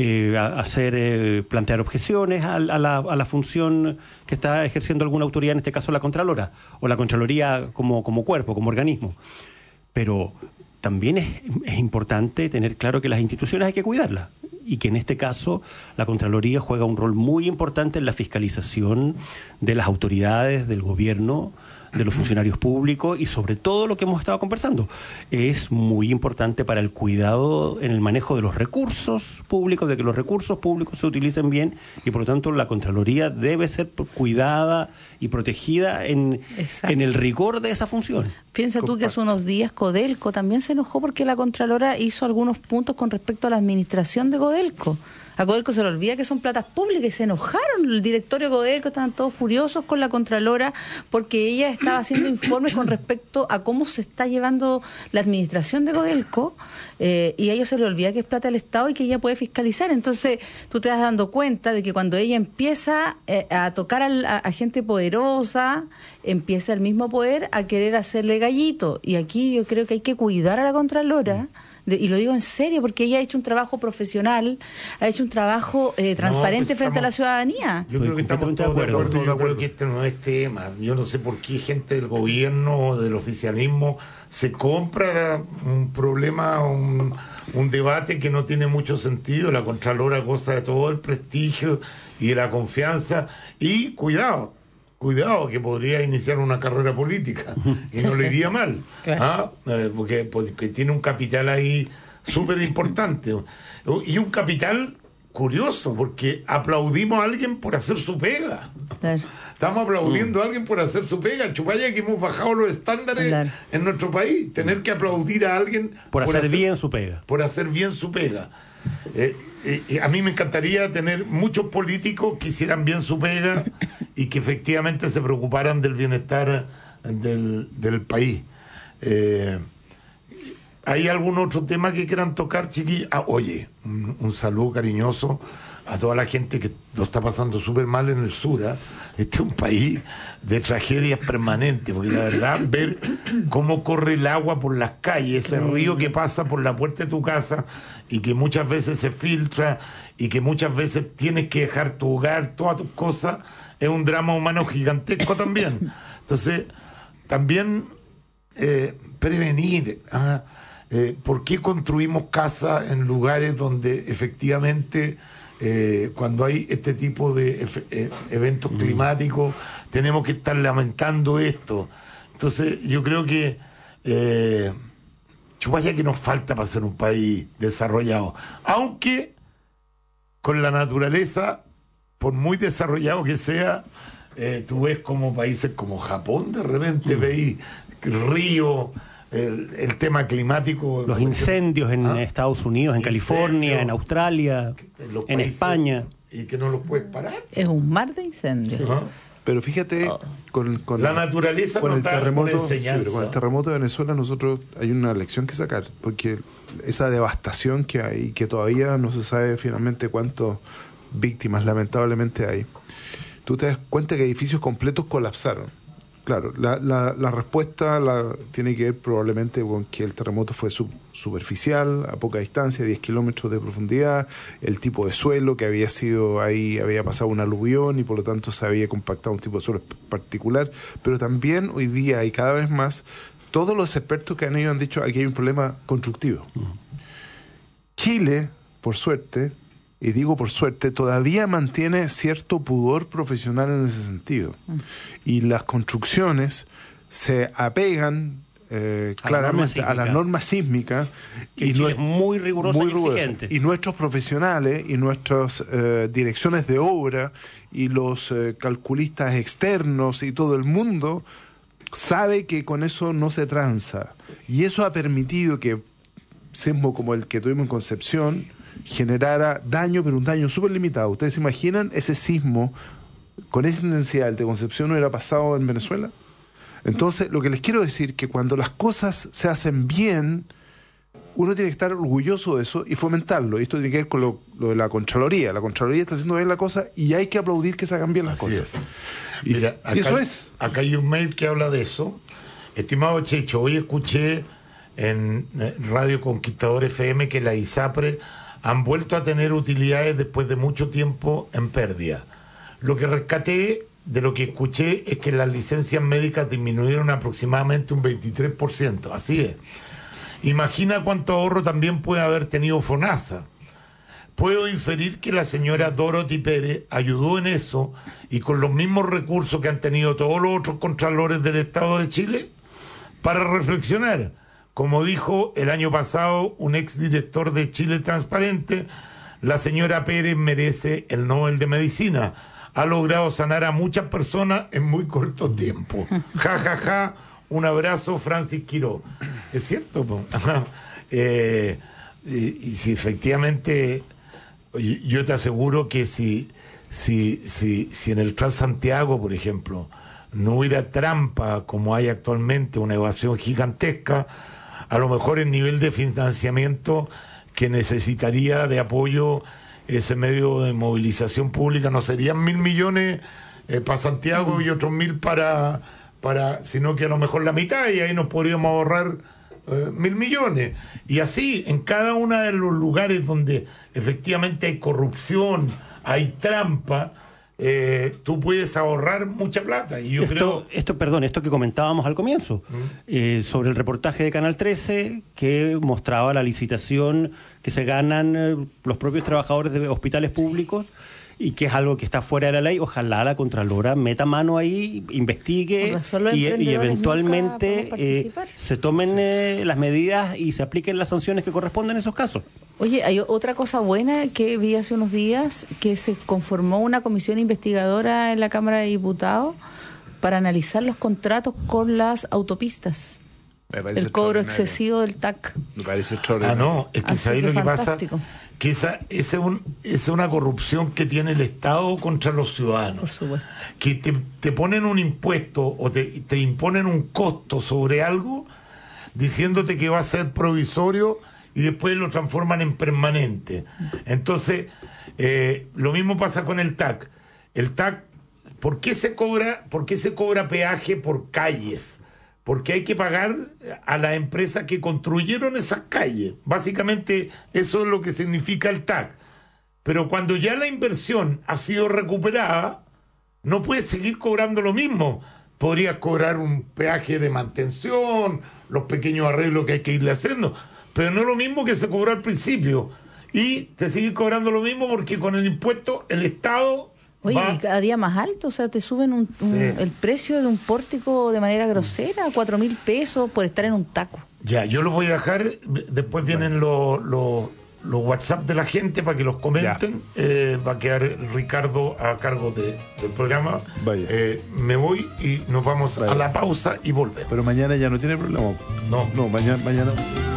plantear objeciones a la función que está ejerciendo alguna autoridad, en este caso la Contralora, o la Contraloría como cuerpo, como organismo. Pero también es importante tener claro que las instituciones hay que cuidarlas, y que en este caso la Contraloría juega un rol muy importante en la fiscalización de las autoridades, del gobierno, de los funcionarios públicos, y sobre todo lo que hemos estado conversando. Es muy importante para el cuidado en el manejo de los recursos públicos, de que los recursos públicos se utilicen bien, y por lo tanto la Contraloría debe ser cuidada y protegida en el rigor de esa función. Piensa tú que hace unos días Codelco también se enojó porque la Contralora hizo algunos puntos con respecto a la administración de Codelco. A Codelco se le olvida que son platas públicas y se enojaron. El directorio de Codelco estaban todos furiosos con la Contralora porque ella estaba haciendo informes con respecto a cómo se está llevando la administración de Codelco, y a ellos se le olvida que es plata del Estado y que ella puede fiscalizar. Entonces tú te vas dando cuenta de que cuando ella empieza a tocar a gente poderosa, empieza el mismo poder a querer hacerle gallito. Y aquí yo creo que hay que cuidar a la Contralora. Y lo digo en serio, porque ella ha hecho un trabajo profesional, ha hecho un trabajo transparente frente a la ciudadanía. Yo creo que estamos todos de acuerdo. Yo creo que este no es tema. Yo no sé por qué gente del gobierno, del oficialismo, se compra un problema, un debate que no tiene mucho sentido. La Contralora goza de todo el prestigio y de la confianza. Y cuidado, que podría iniciar una carrera política y no le iría mal. Claro. Porque tiene un capital ahí súper importante, y un capital curioso, porque aplaudimos a alguien por hacer su pega. Claro. Estamos aplaudiendo a alguien por hacer su pega. Chupaya, que hemos bajado los estándares en nuestro país. Tener que aplaudir a alguien por hacer bien su pega. Por hacer bien su pega. A mí me encantaría tener muchos políticos que hicieran bien su pega y que efectivamente se preocuparan del bienestar del país. ¿Hay algún otro tema que quieran tocar, chiquillos? Oye, un saludo cariñoso a toda la gente que lo está pasando súper mal en el sur. Este es un país de tragedias permanentes, porque la verdad, ver cómo corre el agua por las calles, ese río que pasa por la puerta de tu casa y que muchas veces se filtra y que muchas veces tienes que dejar tu hogar, todas tus cosas, es un drama humano gigantesco también. Entonces, también prevenir. ¿Por qué construimos casas en lugares donde efectivamente cuando hay este tipo de eventos climáticos tenemos que estar lamentando esto? Entonces yo creo que Chupaya que nos falta para ser un país desarrollado. Aunque con la naturaleza, por muy desarrollado que sea, tú ves como países como Japón, de repente veis ríos, el tema climático. Los incendios en Estados Unidos, en California, en Australia, en España. Y que no los puedes parar. Es un mar de incendios. Sí. Pero fíjate, con la naturaleza con nos el da terremoto, una enseñanza. Sí, con el terremoto de Venezuela nosotros hay una lección que sacar, porque esa devastación que hay, que todavía no se sabe finalmente cuántas víctimas lamentablemente hay, tú te das cuenta que edificios completos colapsaron. Claro, la respuesta tiene que ver probablemente con que el terremoto fue superficial, a poca distancia, 10 kilómetros de profundidad, el tipo de suelo que había sido ahí, había pasado un aluvión y por lo tanto se había compactado un tipo de suelo particular, pero también hoy día y cada vez más, todos los expertos que han ido han dicho aquí hay un problema constructivo. Chile, por suerte, y digo por suerte, todavía mantiene cierto pudor profesional en ese sentido. Y las construcciones se apegan claramente a la norma sísmica. Que Chile es muy rigurosa y exigente. Y nuestros profesionales y nuestras direcciones de obra y los calculistas externos y todo el mundo sabe que con eso no se tranza. Y eso ha permitido que sismo como el que tuvimos en Concepción generara daño, pero un daño súper limitado. ¿Ustedes se imaginan ese sismo con esa intensidad de Concepción no hubiera pasado en Venezuela? Entonces, lo que les quiero decir es que cuando las cosas se hacen bien, uno tiene que estar orgulloso de eso y fomentarlo. Y esto tiene que ver con lo de la Contraloría. La Contraloría está haciendo bien la cosa y hay que aplaudir que se hagan bien las cosas. Y, mira, acá, eso es. Acá hay un mail que habla de eso. Estimado Checho, hoy escuché en Radio Conquistador FM que la ISAPRE han vuelto a tener utilidades después de mucho tiempo en pérdida. Lo que rescaté de lo que escuché es que las licencias médicas disminuyeron aproximadamente un 23%. Así es. Imagina cuánto ahorro también puede haber tenido FONASA. Puedo inferir que la señora Dorothy Pérez ayudó en eso y con los mismos recursos que han tenido todos los otros contralores del Estado de Chile para reflexionar. Como dijo el año pasado un exdirector de Chile Transparente, la señora Pérez merece el Nobel de Medicina. Ha logrado sanar a muchas personas en muy corto tiempo. Ja, ja, ja. Un abrazo, Francis Quiró. Es cierto, y si efectivamente, yo te aseguro que si en el Transantiago, por ejemplo, no hubiera trampa como hay actualmente, una evasión gigantesca, a lo mejor el nivel de financiamiento que necesitaría de apoyo ese medio de movilización pública no serían 1.000 millones para Santiago y otros 1.000 para, sino que a lo mejor la mitad, y ahí nos podríamos ahorrar 1.000 millones. Y así, en cada uno de los lugares donde efectivamente hay corrupción, hay trampa, tú puedes ahorrar mucha plata. Y yo esto que comentábamos al comienzo, sobre el reportaje de Canal 13 que mostraba la licitación que se ganan los propios trabajadores de hospitales públicos y que es algo que está fuera de la ley. Ojalá la Contralora meta mano ahí, investigue y eventualmente se tomen las medidas y se apliquen las sanciones que corresponden en esos casos. Oye, hay otra cosa buena que vi hace unos días, que se conformó una comisión investigadora en la Cámara de Diputados para analizar los contratos con las autopistas. El cobro excesivo del TAC. Me parece extraordinario. No, es que ¿sabéis lo que pasa? Que esa es una corrupción que tiene el Estado contra los ciudadanos. Por supuesto. Que te ponen un impuesto o te imponen un costo sobre algo diciéndote que va a ser provisorio y después lo transforman en permanente. Entonces, lo mismo pasa con el TAC. El TAC, ¿por qué se cobra peaje por calles? Porque hay que pagar a las empresas que construyeron esas calles. Básicamente eso es lo que significa el TAC. Pero cuando ya la inversión ha sido recuperada, no puedes seguir cobrando lo mismo. Podrías cobrar un peaje de mantención, los pequeños arreglos que hay que irle haciendo, pero no lo mismo que se cobró al principio. Y te sigue cobrando lo mismo porque con el impuesto el Estado Oye, y cada día más alto, o sea, te suben el precio de un pórtico de manera grosera, 4.000 pesos por estar en un taco. Ya, yo los voy a dejar, después vienen los WhatsApp de la gente para que los comenten. Va a quedar Ricardo a cargo del programa. Me voy y nos vamos a la pausa y volvemos. Pero mañana ya no tiene problema. No, mañana.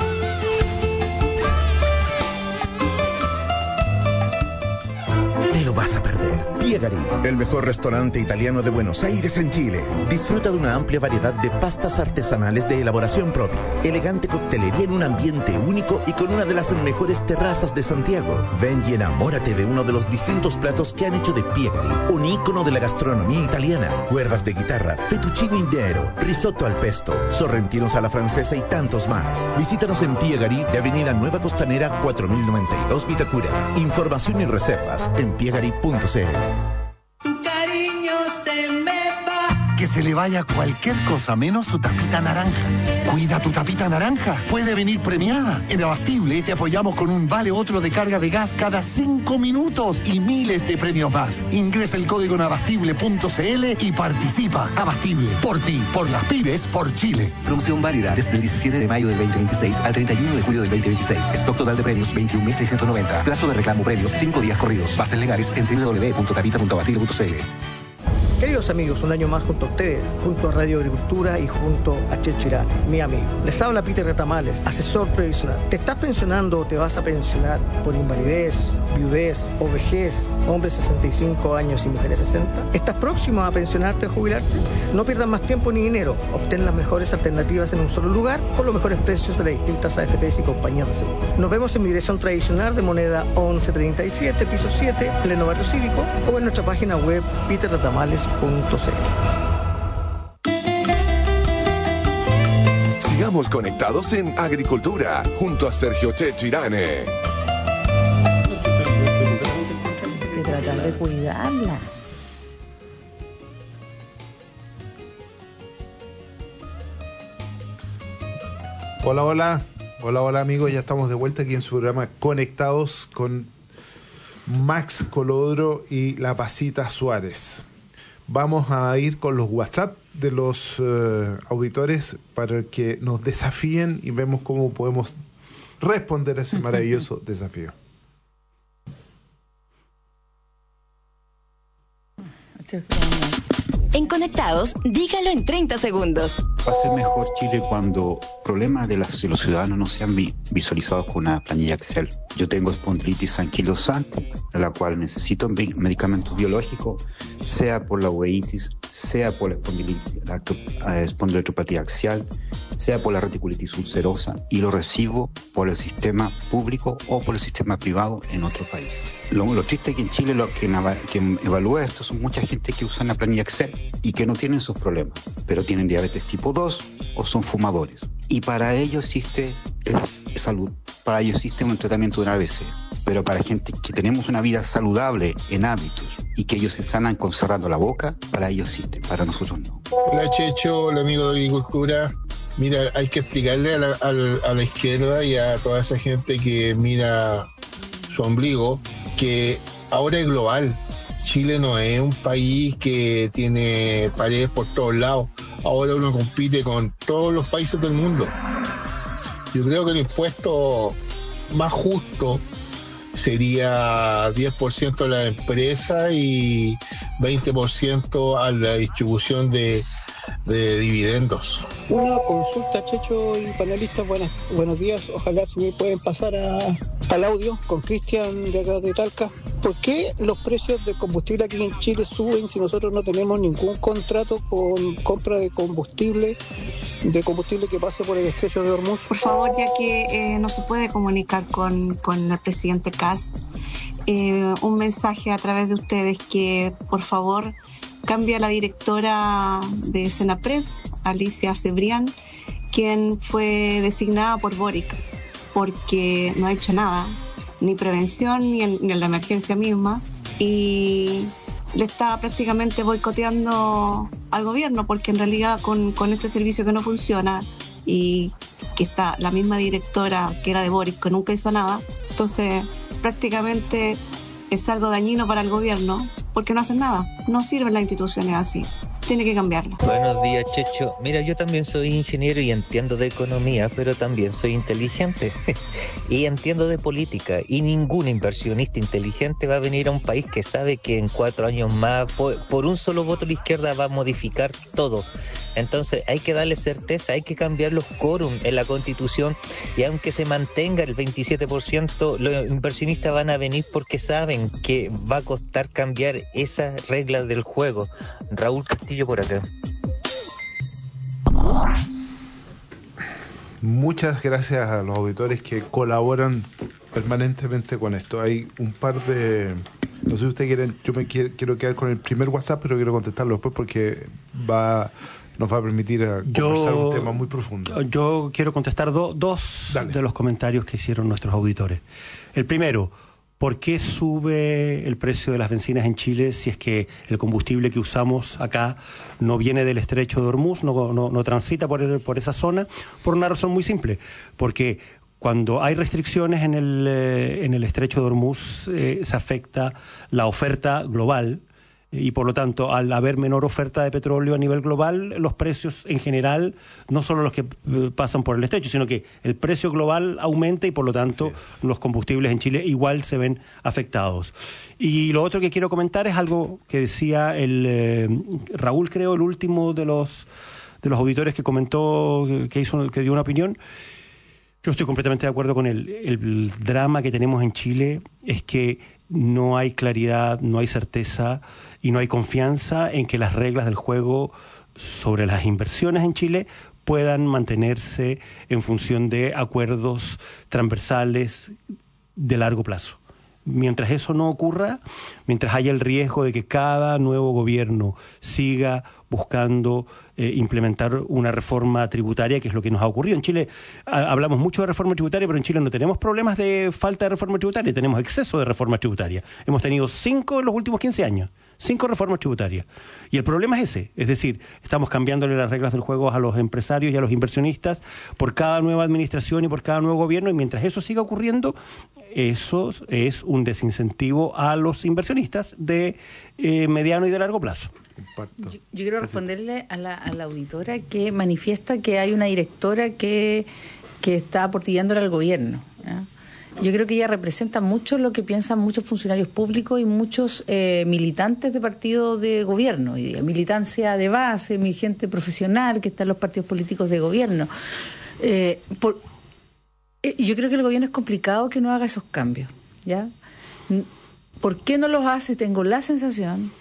Te lo vas a perder. Piegari, el mejor restaurante italiano de Buenos Aires en Chile. Disfruta de una amplia variedad de pastas artesanales de elaboración propia, elegante coctelería en un ambiente único y con una de las mejores terrazas de Santiago. Ven y enamórate de uno de los distintos platos que han hecho de Piegari un ícono de la gastronomía italiana. Cuerdas de guitarra, fettuccine indero, risotto al pesto, sorrentinos a la francesa y tantos más. Visítanos en Piegari de Avenida Nueva Costanera 4092 Vitacura. Información y reservas en piegari.cl. Tu cariño se me va. Que se le vaya cualquier cosa menos su tapita naranja. Cuida tu tapita naranja. Puede venir premiada. En Abastible te apoyamos con un vale otro de carga de gas cada 5 minutos y miles de premios más. Ingresa el código en abastible.cl y participa. Abastible. Por ti, por las pymes, por Chile. Promoción válida desde el 17 de mayo del 2026 al 31 de julio del 2026. Stock total de premios 21.690. Plazo de reclamo premios 5 días corridos. Bases legales en www.tapita.abastible.cl. Queridos amigos, un año más junto a ustedes, junto a Radio Agricultura y junto a Chechirán, mi amigo. Les habla Peter Retamales, asesor previsional. ¿Te estás pensionando o te vas a pensionar por invalidez, viudez o vejez, hombres 65 años y mujeres 60? ¿Estás próximo a pensionarte o jubilarte? No pierdas más tiempo ni dinero. Obtén las mejores alternativas en un solo lugar por los mejores precios de las distintas AFPs y compañías de seguro. Nos vemos en mi dirección tradicional de moneda 1137, piso 7, pleno barrio cívico, o en nuestra página web peterretamales.cl. Sigamos conectados en Agricultura junto a Sergio Chechirane. Hay que tratar de cuidarla. Hola amigos, ya estamos de vuelta aquí en su programa Conectados con Max Colodro y La Pasita Suárez. Vamos a ir con los WhatsApp de los auditores para que nos desafíen y vemos cómo podemos responder a ese maravilloso desafío. En Conectados, dígalo en 30 segundos. Va a ser mejor Chile cuando problemas de los ciudadanos no sean visualizados con una planilla Excel. Yo tengo espondilitis anquilosante, la cual necesito medicamentos biológicos, sea por la uveitis, sea por la espondiloartropatía axial, sea por la reticulitis ulcerosa, y lo recibo por el sistema público o por el sistema privado en otro país. Lo triste es que en Chile quien evalúa esto son mucha gente que usa la planilla Excel y que no tienen sus problemas, pero tienen diabetes tipo 2 o son fumadores. Y para ellos existe salud, para ellos existe un tratamiento de una ABC. Pero para gente que tenemos una vida saludable en hábitos y que ellos se sanan con cerrando la boca, para ellos existe, para nosotros no. Hola Checho, hola amigo de Agricultura. Mira, hay que explicarle a la izquierda y a toda esa gente que mira su ombligo que ahora es global. Chile no es un país que tiene paredes por todos lados. Ahora uno compite con todos los países del mundo. Yo creo que el impuesto más justo sería 10% a la empresa y 20% a la distribución de dividendos. Una consulta, Checho y panelistas, buenos días. Ojalá si me pueden pasar al audio con Cristian de acá de Talca. ¿Por qué los precios de combustible aquí en Chile suben si nosotros no tenemos ningún contrato con compra de combustible que pase por el estrecho de Hormuz? Por favor, ya que no se puede comunicar con el presidente Kast, un mensaje a través de ustedes que por favor cambie a la directora de Senapred, Alicia Cebrián, quien fue designada por Boric, porque no ha hecho nada, ni prevención ni en la emergencia misma, y le está prácticamente boicoteando al gobierno, porque en realidad con este servicio que no funciona y que está la misma directora que era de Boric, que nunca hizo nada, entonces prácticamente es algo dañino para el gobierno, porque no hacen nada. No sirven las instituciones así. Tiene que cambiarlas. Buenos días, Checho. Mira, yo también soy ingeniero y entiendo de economía, pero también soy inteligente. Y entiendo de política. Y ningún inversionista inteligente va a venir a un país que sabe que en 4 años más, por un solo voto la izquierda va a modificar todo. Entonces hay que darle certeza, hay que cambiar los quórum en la Constitución, y aunque se mantenga el 27%, los inversionistas van a venir porque saben que va a costar cambiar esas reglas del juego. Raúl Castillo por acá. Muchas gracias a los auditores que colaboran permanentemente con esto. Hay un par de... No sé si ustedes quieren... Yo quiero quedar con el primer WhatsApp, pero quiero contestarlo después porque nos va a permitir conversar un tema muy profundo. Yo quiero contestar dos de los comentarios que hicieron nuestros auditores. El primero, ¿por qué sube el precio de las bencinas en Chile si es que el combustible que usamos acá no viene del estrecho de Hormuz, no transita por esa zona? Por una razón muy simple, porque cuando hay restricciones en el estrecho de Hormuz se afecta la oferta global, y por lo tanto, al haber menor oferta de petróleo a nivel global, los precios en general, no solo los que pasan por el estrecho, sino que el precio global aumenta y por lo tanto los combustibles en Chile igual se ven afectados. Y lo otro que quiero comentar es algo que decía Raúl, creo, el último de los auditores que comentó, que dio una opinión. Yo estoy completamente de acuerdo con él. El drama que tenemos en Chile es que no hay claridad, no hay certeza y no hay confianza en que las reglas del juego sobre las inversiones en Chile puedan mantenerse en función de acuerdos transversales de largo plazo. Mientras eso no ocurra, mientras haya el riesgo de que cada nuevo gobierno siga buscando implementar una reforma tributaria, que es lo que nos ha ocurrido. En Chile hablamos mucho de reforma tributaria, pero en Chile no tenemos problemas de falta de reforma tributaria, tenemos exceso de reforma tributaria. Hemos tenido 5 en los últimos 15 años, 5 reformas tributarias. Y el problema es ese, es decir, estamos cambiándole las reglas del juego a los empresarios y a los inversionistas por cada nueva administración y por cada nuevo gobierno, y mientras eso siga ocurriendo, eso es un desincentivo a los inversionistas de mediano y de largo plazo. Yo quiero responderle a la auditora que manifiesta que hay una directora que está aportillándole al gobierno, ¿ya? Yo creo que ella representa mucho lo que piensan muchos funcionarios públicos y muchos militantes de partidos de gobierno, y de militancia de base, mi gente profesional que está en los partidos políticos de gobierno. Yo creo que el gobierno es complicado que no haga esos cambios, ¿ya? ¿Por qué no los hace? Tengo la sensación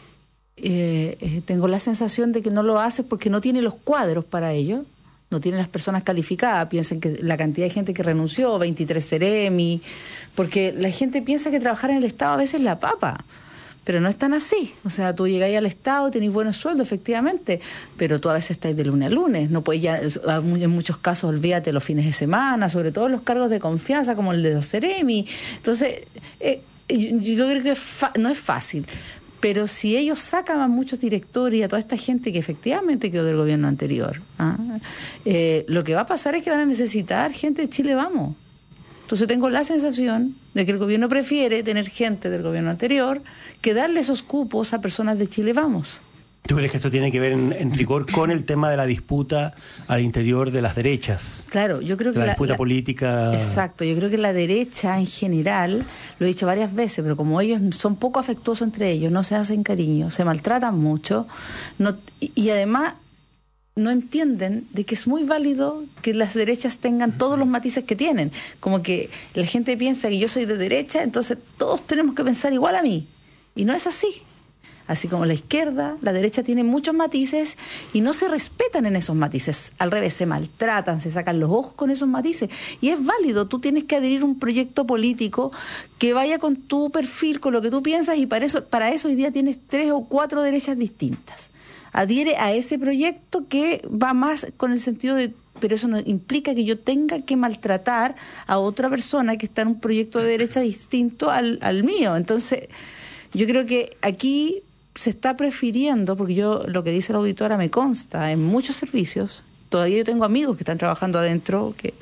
de que no lo hace porque no tiene los cuadros para ello, no tiene las personas calificadas. Piensen que la cantidad de gente que renunció, 23 Ceremi, porque la gente piensa que trabajar en el Estado a veces es la papa, pero no es tan así. O sea, tú llegáis al Estado, tenéis buenos sueldos, efectivamente, pero tú a veces estáis de lunes a lunes, no puedes ya, en muchos casos, olvídate los fines de semana, sobre todo los cargos de confianza como el de los Ceremi. Entonces, yo creo que no es fácil. Pero si ellos sacan a muchos directores y a toda esta gente que efectivamente quedó del gobierno anterior, lo que va a pasar es que van a necesitar gente de Chile Vamos. Entonces tengo la sensación de que el gobierno prefiere tener gente del gobierno anterior que darle esos cupos a personas de Chile Vamos. ¿Tú crees que esto tiene que ver en rigor con el tema de la disputa al interior de las derechas? Claro, yo creo que la disputa política. Exacto, yo creo que la derecha en general, lo he dicho varias veces, pero como ellos son poco afectuosos entre ellos, no se hacen cariño, se maltratan mucho, y además no entienden de que es muy válido que las derechas tengan todos los matices que tienen. Como que la gente piensa que yo soy de derecha, entonces todos tenemos que pensar igual a mí. Y no es así. Así como la izquierda, la derecha tiene muchos matices y no se respetan en esos matices. Al revés, se maltratan, se sacan los ojos con esos matices. Y es válido, tú tienes que adherir a un proyecto político que vaya con tu perfil, con lo que tú piensas, y para eso hoy día tienes 3 o 4 derechas distintas. Adhiere a ese proyecto que va más con el sentido de... Pero eso no implica que yo tenga que maltratar a otra persona que está en un proyecto de derecha distinto al mío. Entonces, yo creo que aquí se está prefiriendo, porque lo que dice la auditora me consta, en muchos servicios, todavía yo tengo amigos que están trabajando adentro, que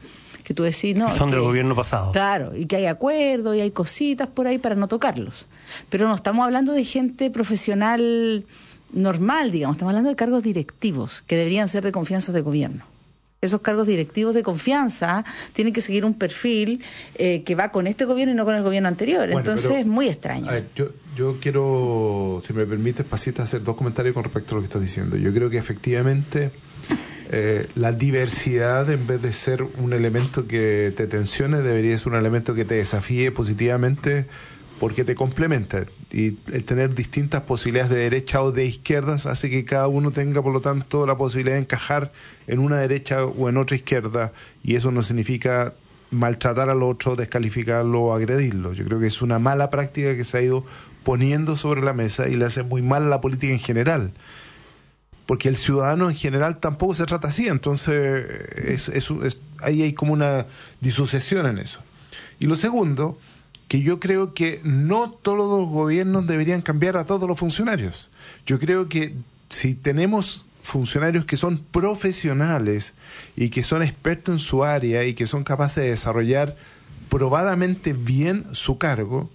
que tú decís, no. Son del gobierno pasado. Claro, y que hay acuerdos y hay cositas por ahí para no tocarlos. Pero no estamos hablando de gente profesional normal, digamos, estamos hablando de cargos directivos que deberían ser de confianza de gobierno. Esos cargos directivos de confianza tienen que seguir un perfil que va con este gobierno y no con el gobierno anterior. Bueno, entonces es muy extraño. A ver, yo quiero, si me permites, Pasita, hacer 2 comentarios con respecto a lo que estás diciendo. Yo creo que efectivamente la diversidad, en vez de ser un elemento que te tensione, debería ser un elemento que te desafíe positivamente, porque te complementa, y el tener distintas posibilidades de derecha o de izquierdas hace que cada uno tenga, por lo tanto, la posibilidad de encajar en una derecha o en otra izquierda, y eso no significa maltratar al otro, descalificarlo o agredirlo. Yo creo que es una mala práctica que se ha ido poniendo sobre la mesa y le hace muy mal a la política en general, porque el ciudadano en general tampoco se trata así. Entonces ahí hay como una disociación en eso. Y lo segundo, que yo creo que no todos los gobiernos deberían cambiar a todos los funcionarios. Yo creo que si tenemos funcionarios que son profesionales y que son expertos en su área y que son capaces de desarrollar probadamente bien su cargo,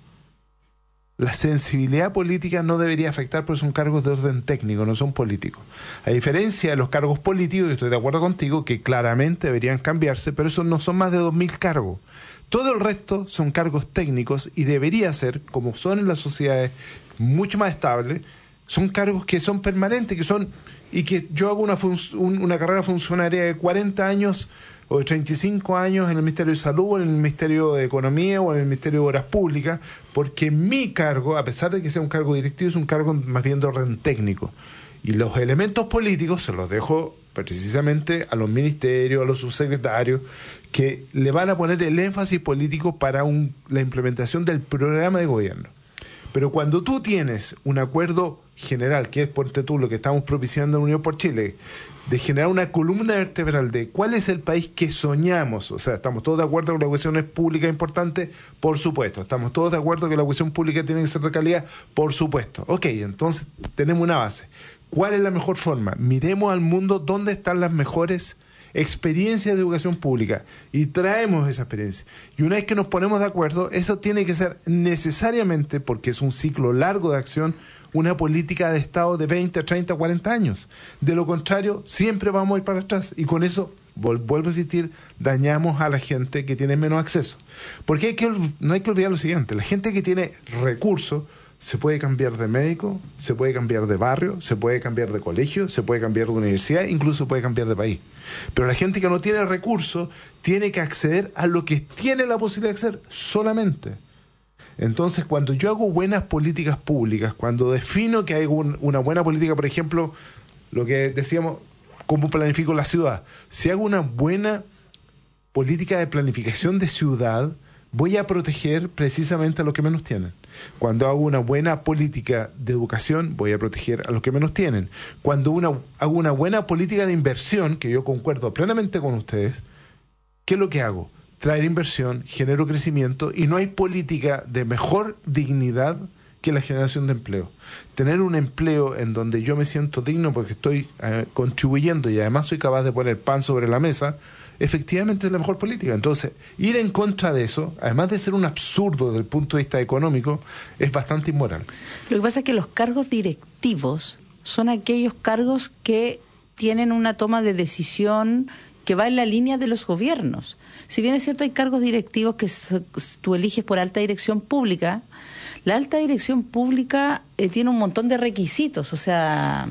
la sensibilidad política no debería afectar, porque son cargos de orden técnico, no son políticos. A diferencia de los cargos políticos, y estoy de acuerdo contigo, que claramente deberían cambiarse, pero esos no son más de 2.000 cargos. Todo el resto son cargos técnicos y debería ser, como son en las sociedades mucho más estables, son cargos que son permanentes, que son, y que yo hago una carrera funcionaria de 40 años o de 35 años en el Ministerio de Salud, o en el Ministerio de Economía, o en el Ministerio de Obras Públicas, porque mi cargo, a pesar de que sea un cargo directivo, es un cargo más bien de orden técnico. Y los elementos políticos se los dejo precisamente a los ministerios, a los subsecretarios, que le van a poner el énfasis político para la implementación del programa de gobierno. Pero cuando tú tienes un acuerdo general, que es, ponte tú, lo que estamos propiciando en Unión por Chile, de generar una columna vertebral de cuál es el país que soñamos, o sea, ¿estamos todos de acuerdo que la educación es pública importante? Por supuesto. ¿Estamos todos de acuerdo que la educación pública tiene que ser de calidad? Por supuesto. Ok, entonces tenemos una base. ¿Cuál es la mejor forma? Miremos al mundo dónde están las mejores experiencias de educación pública y traemos esa experiencia. Y una vez que nos ponemos de acuerdo, eso tiene que ser necesariamente, porque es un ciclo largo de acción, una política de Estado de 20, 30, 40 años. De lo contrario, siempre vamos a ir para atrás, y con eso, vuelvo a insistir, dañamos a la gente que tiene menos acceso. Porque no hay que olvidar lo siguiente: la gente que tiene recursos se puede cambiar de médico, se puede cambiar de barrio, se puede cambiar de colegio, se puede cambiar de universidad, incluso puede cambiar de país. Pero la gente que no tiene recursos tiene que acceder a lo que tiene la posibilidad de acceder solamente. Entonces, cuando yo hago buenas políticas públicas, cuando defino que hay una buena política, por ejemplo, lo que decíamos, cómo planifico la ciudad. Si hago una buena política de planificación de ciudad, voy a proteger precisamente a los que menos tienen. Cuando hago una buena política de educación, voy a proteger a los que menos tienen. Cuando hago una buena política de inversión, que yo concuerdo plenamente con ustedes, ¿qué es lo que hago? Traer inversión, genero crecimiento, y no hay política de mejor dignidad que la generación de empleo. Tener un empleo en donde yo me siento digno porque estoy contribuyendo y además soy capaz de poner pan sobre la mesa, efectivamente es la mejor política. Entonces, ir en contra de eso, además de ser un absurdo desde el punto de vista económico, es bastante inmoral. Lo que pasa es que los cargos directivos son aquellos cargos que tienen una toma de decisión que va en la línea de los gobiernos. Si bien es cierto, hay cargos directivos que tú eliges por alta dirección pública, la alta dirección pública tiene un montón de requisitos, o sea,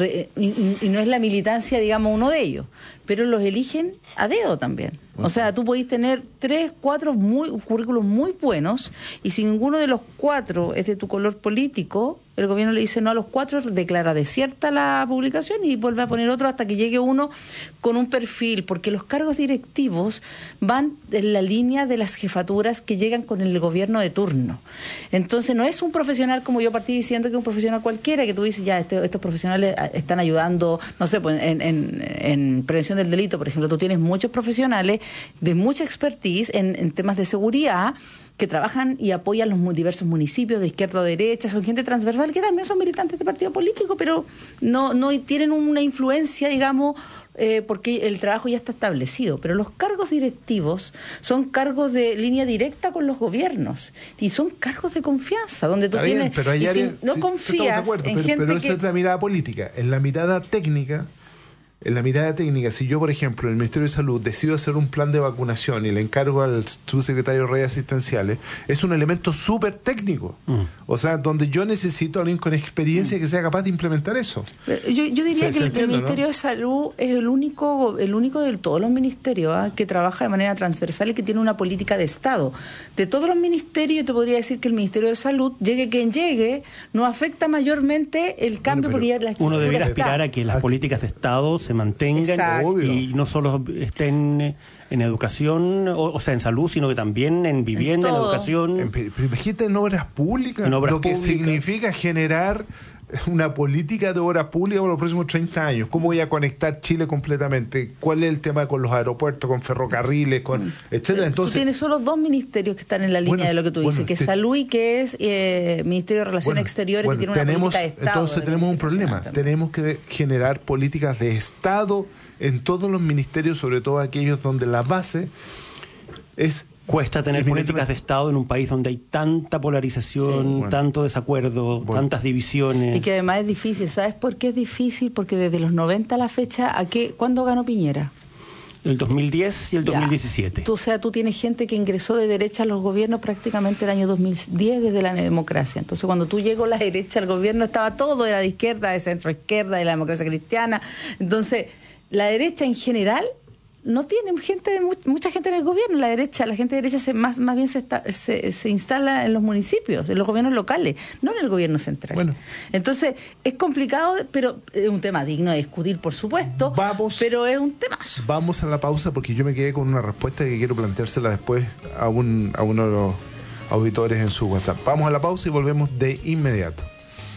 y no es la militancia, digamos, uno de ellos, pero los eligen a dedo también. O sea, tú podés tener 3, 4 currículos muy buenos, y si ninguno de los 4 es de tu color político, el gobierno le dice no a los 4, declara desierta la publicación y vuelve a poner otro hasta que llegue uno con un perfil, porque los cargos directivos van en la línea de las jefaturas que llegan con el gobierno de turno. Entonces no es un profesional, como yo partí diciendo, que un profesional cualquiera, que tú dices, ya, estos profesionales están ayudando, no sé, pues en prevención del delito, por ejemplo. Tú tienes muchos profesionales de mucha expertise en temas de seguridad que trabajan y apoyan los diversos municipios de izquierda a derecha, son gente transversal que también son militantes de partido político, pero no tienen una influencia, digamos, porque el trabajo ya está establecido, pero los cargos directivos son cargos de línea directa con los gobiernos y son cargos de confianza, donde tú tienes... Pero hay áreas, no confías en gente pero esa es la mirada política. En la mirada técnica, si yo, por ejemplo, en el Ministerio de Salud decido hacer un plan de vacunación y le encargo al subsecretario de redes asistenciales, es un elemento súper técnico. O sea, donde yo necesito a alguien con experiencia que sea capaz de implementar eso. Pero yo diría que el Ministerio de Salud es el único de todos los ministerios que trabaja de manera transversal y que tiene una política de Estado. De todos los ministerios, yo te podría decir que el Ministerio de Salud, llegue quien llegue, no afecta mayormente el cambio porque ya la estructura uno debería está. aspirar a que las políticas de Estado se mantengan y no solo estén en educación, o sea, en salud, sino que también en vivienda, en educación. Pero imagínate en obras públicas, que significa generar una política de obras públicas por los próximos 30 años. ¿Cómo voy a conectar Chile completamente? ¿Cuál es el tema con los aeropuertos, con ferrocarriles, con etcétera? Entonces, tú tienes solo dos ministerios que están en la línea de lo que tú dices, que es Salud y que es Ministerio de Relaciones Exteriores, que tiene una política de Estado. Entonces tenemos un problema. Tenemos que generar políticas de Estado en todos los ministerios, sobre todo aquellos donde la base es... Cuesta tener políticas de Estado en un país donde hay tanta polarización, tanto desacuerdo, tantas divisiones. Y que además es difícil. ¿Sabes por qué es difícil? Porque desde los 90 a la fecha, ¿cuándo ganó Piñera? El 2010 y el 2017. O sea, tú tienes gente que ingresó de derecha a los gobiernos prácticamente el año 2010 desde la democracia. Entonces, cuando tú llegó la derecha al gobierno, estaba todo, era de izquierda, de centro izquierda, de la democracia cristiana. Entonces, la derecha en general no tiene mucha gente en el gobierno. La gente de derecha más bien se instala en los municipios, en los gobiernos locales, no en el gobierno central. Bueno. Entonces, es complicado, pero es un tema digno de discutir, por supuesto, pero es un temazo. Vamos a la pausa porque yo me quedé con una respuesta que quiero planteársela después a uno de los auditores en su WhatsApp. Vamos a la pausa y volvemos de inmediato.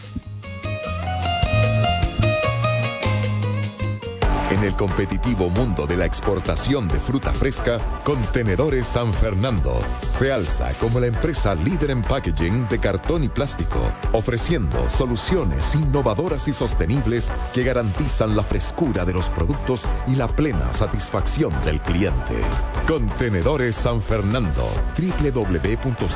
En el competitivo mundo de la exportación de fruta fresca, Contenedores San Fernando se alza como la empresa líder en packaging de cartón y plástico, ofreciendo soluciones innovadoras y sostenibles que garantizan la frescura de los productos y la plena satisfacción del cliente. Contenedores San Fernando, www.csf.cl.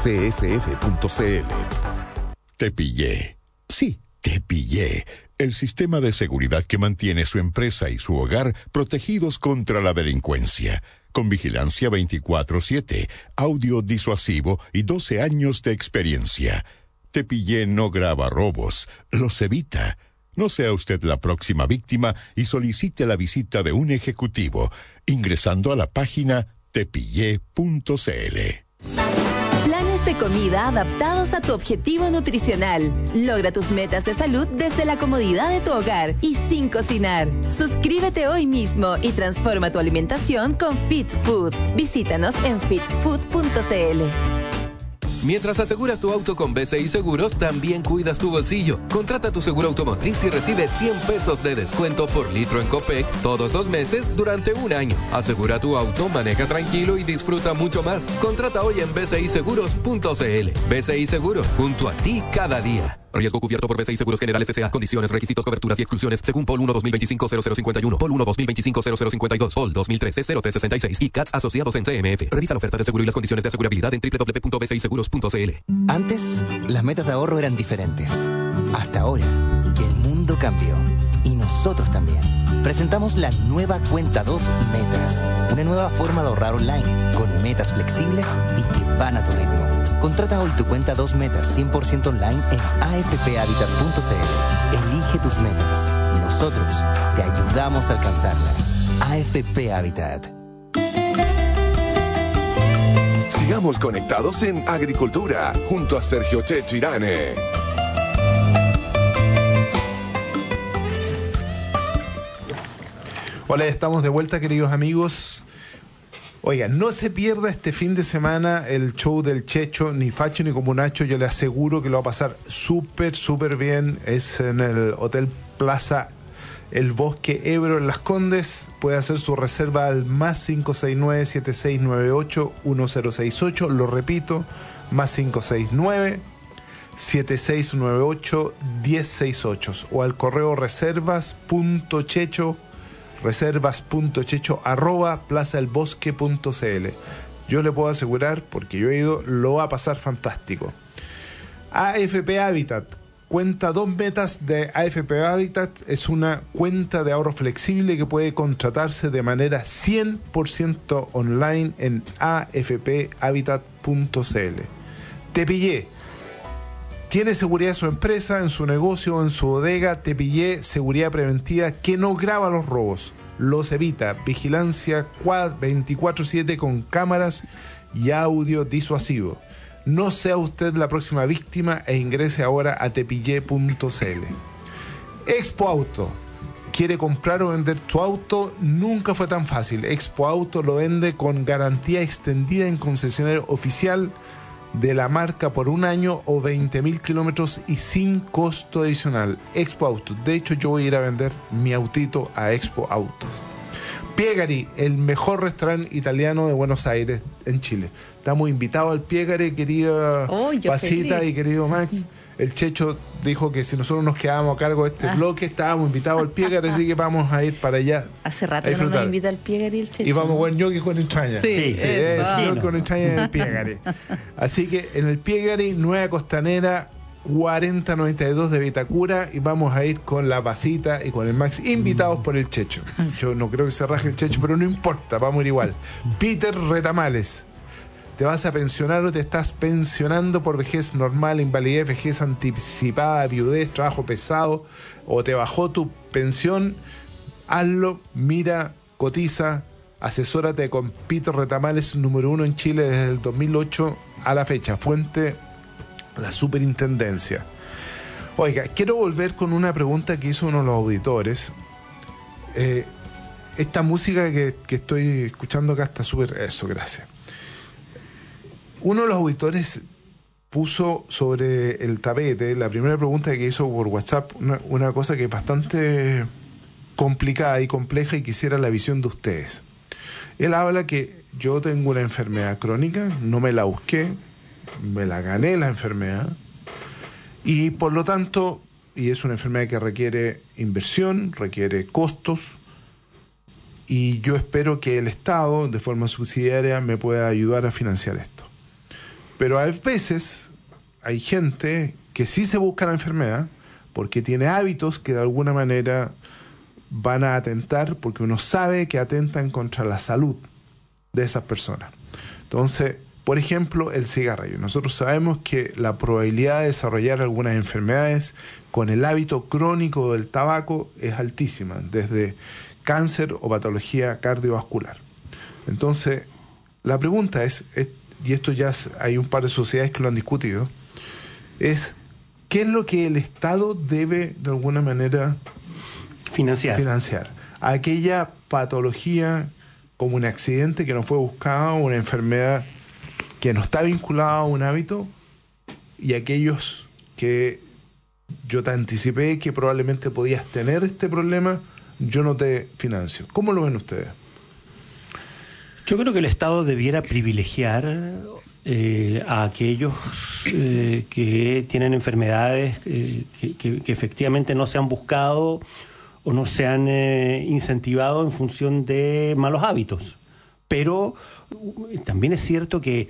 Te pillé. Sí, te pillé. El sistema de seguridad que mantiene su empresa y su hogar protegidos contra la delincuencia. Con vigilancia 24/7, audio disuasivo y 12 años de experiencia. Te pillé no graba robos, los evita. No sea usted la próxima víctima y solicite la visita de un ejecutivo, ingresando a la página tepillé.cl. Planes de comida adaptados a tu objetivo nutricional. Logra tus metas de salud desde la comodidad de tu hogar y sin cocinar. Suscríbete hoy mismo y transforma tu alimentación con Fit Food. Visítanos en fitfood.cl. Mientras aseguras tu auto con BCI Seguros, también cuidas tu bolsillo. Contrata tu seguro automotriz y recibe 100 pesos de descuento por litro en Copec todos los meses durante un año. Asegura tu auto, maneja tranquilo y disfruta mucho más. Contrata hoy en bciseguros.cl. BCI Seguros, junto a ti cada día. Riesgo cubierto por BCI Seguros Generales S.A. Condiciones, requisitos, coberturas y exclusiones según Pol 1 2025-0051, Pol 1 2025-0052, Pol 2013-0366 y CATS asociados en CMF. Revisa la oferta de seguro y las condiciones de asegurabilidad en www.bciseguros.cl. Antes, las metas de ahorro eran diferentes. Hasta ahora, que el mundo cambió. Y nosotros también. Presentamos la nueva Cuenta 2 Metas. Una nueva forma de ahorrar online, con metas flexibles y que van a tu ritmo. Contrata hoy tu Cuenta 2 Metas 100% online en afphabitat.cl. Elige tus metas. Nosotros te ayudamos a alcanzarlas. AFP Habitat. Sigamos conectados en Agricultura, junto a Sergio Checho Irane. Hola, estamos de vuelta, queridos amigos. Oigan, no se pierda este fin de semana el show del Checho, ni Facho ni Comunacho. Yo le aseguro que lo va a pasar súper bien. Es en el Hotel Plaza El Bosque Ebro en Las Condes. Puede hacer su reserva al más 569-7698-1068. Lo repito, más 569-7698-1068. O al correo reservas.checho reservas.checho@plazadelbosque.cl. Yo le puedo asegurar, porque yo he ido, lo va a pasar fantástico. AFP Habitat. Cuenta 2 metas de AFP Habitat. Es una cuenta de ahorro flexible que puede contratarse de manera 100% online en afphabitat.cl. Te pillé. Tiene seguridad en su empresa, en su negocio o en su bodega. Te pillé seguridad preventiva que no graba los robos, los evita. Vigilancia 24/7 con cámaras y audio disuasivo. No sea usted la próxima víctima e ingrese ahora a tepillé.cl. Expo Auto. ¿Quiere comprar o vender tu auto? Nunca fue tan fácil. Expo Auto lo vende con garantía extendida en concesionario oficial de la marca por 1 año o 20.000 kilómetros y sin costo adicional. Expo Auto. De hecho, yo voy a ir a vender mi autito a Expo Autos. Piegari, el mejor restaurante italiano de Buenos Aires, en Chile. Estamos invitados al Piegari, querida Pasita feliz. Y querido Max. El Checho dijo que si nosotros nos quedábamos a cargo de este bloque, estábamos invitados al Piegari, así que vamos a ir para allá. Hace rato que no nos invita al Piegari el Checho. Y vamos a comer ñoqui con entraña. Sí, ñoqui con entraña en el Piegari. Así que en el Piegari, Nueva Costanera, 4092 de Vitacura, y vamos a ir con la Pasita y con el Max, invitados por el Checho. Yo no creo que se raje el Checho, pero no importa, vamos a ir igual. Peter Retamales. ¿Te vas a pensionar o te estás pensionando por vejez normal, invalidez, vejez anticipada, viudez, trabajo pesado, o te bajó tu pensión? Hazlo, mira, cotiza, asesórate con Peter Retamales, número 1 en Chile desde el 2008 a la fecha. Fuente: la superintendencia. Oiga, quiero volver con una pregunta que hizo uno de los auditores. Esta música que estoy escuchando acá está súper... Eso, gracias. Uno de los auditores puso sobre el tapete, la primera pregunta que hizo por WhatsApp, una cosa que es bastante complicada y compleja, y quisiera la visión de ustedes. Él habla que yo tengo una enfermedad crónica, no me la busqué, me la gané la enfermedad, y por lo tanto, y es una enfermedad que requiere inversión, requiere costos, y yo espero que el Estado, de forma subsidiaria, me pueda ayudar a financiar esto. Pero a veces hay gente que sí se busca la enfermedad porque tiene hábitos que de alguna manera van a atentar, porque uno sabe que atentan contra la salud de esas personas. Entonces, por ejemplo, el cigarrillo. Nosotros sabemos que la probabilidad de desarrollar algunas enfermedades con el hábito crónico del tabaco es altísima, desde cáncer o patología cardiovascular. Entonces, la pregunta es, y esto ya hay un par de sociedades que lo han discutido, es ¿qué es lo que el Estado debe de alguna manera financiar? Aquella patología como un accidente que no fue buscado, una enfermedad que no está vinculada a un hábito, y aquellos que yo te anticipé que probablemente podías tener este problema, yo no te financio. ¿Cómo lo ven ustedes? Yo creo que el Estado debiera privilegiar a aquellos que tienen enfermedades que efectivamente no se han buscado o no se han incentivado en función de malos hábitos. Pero también es cierto que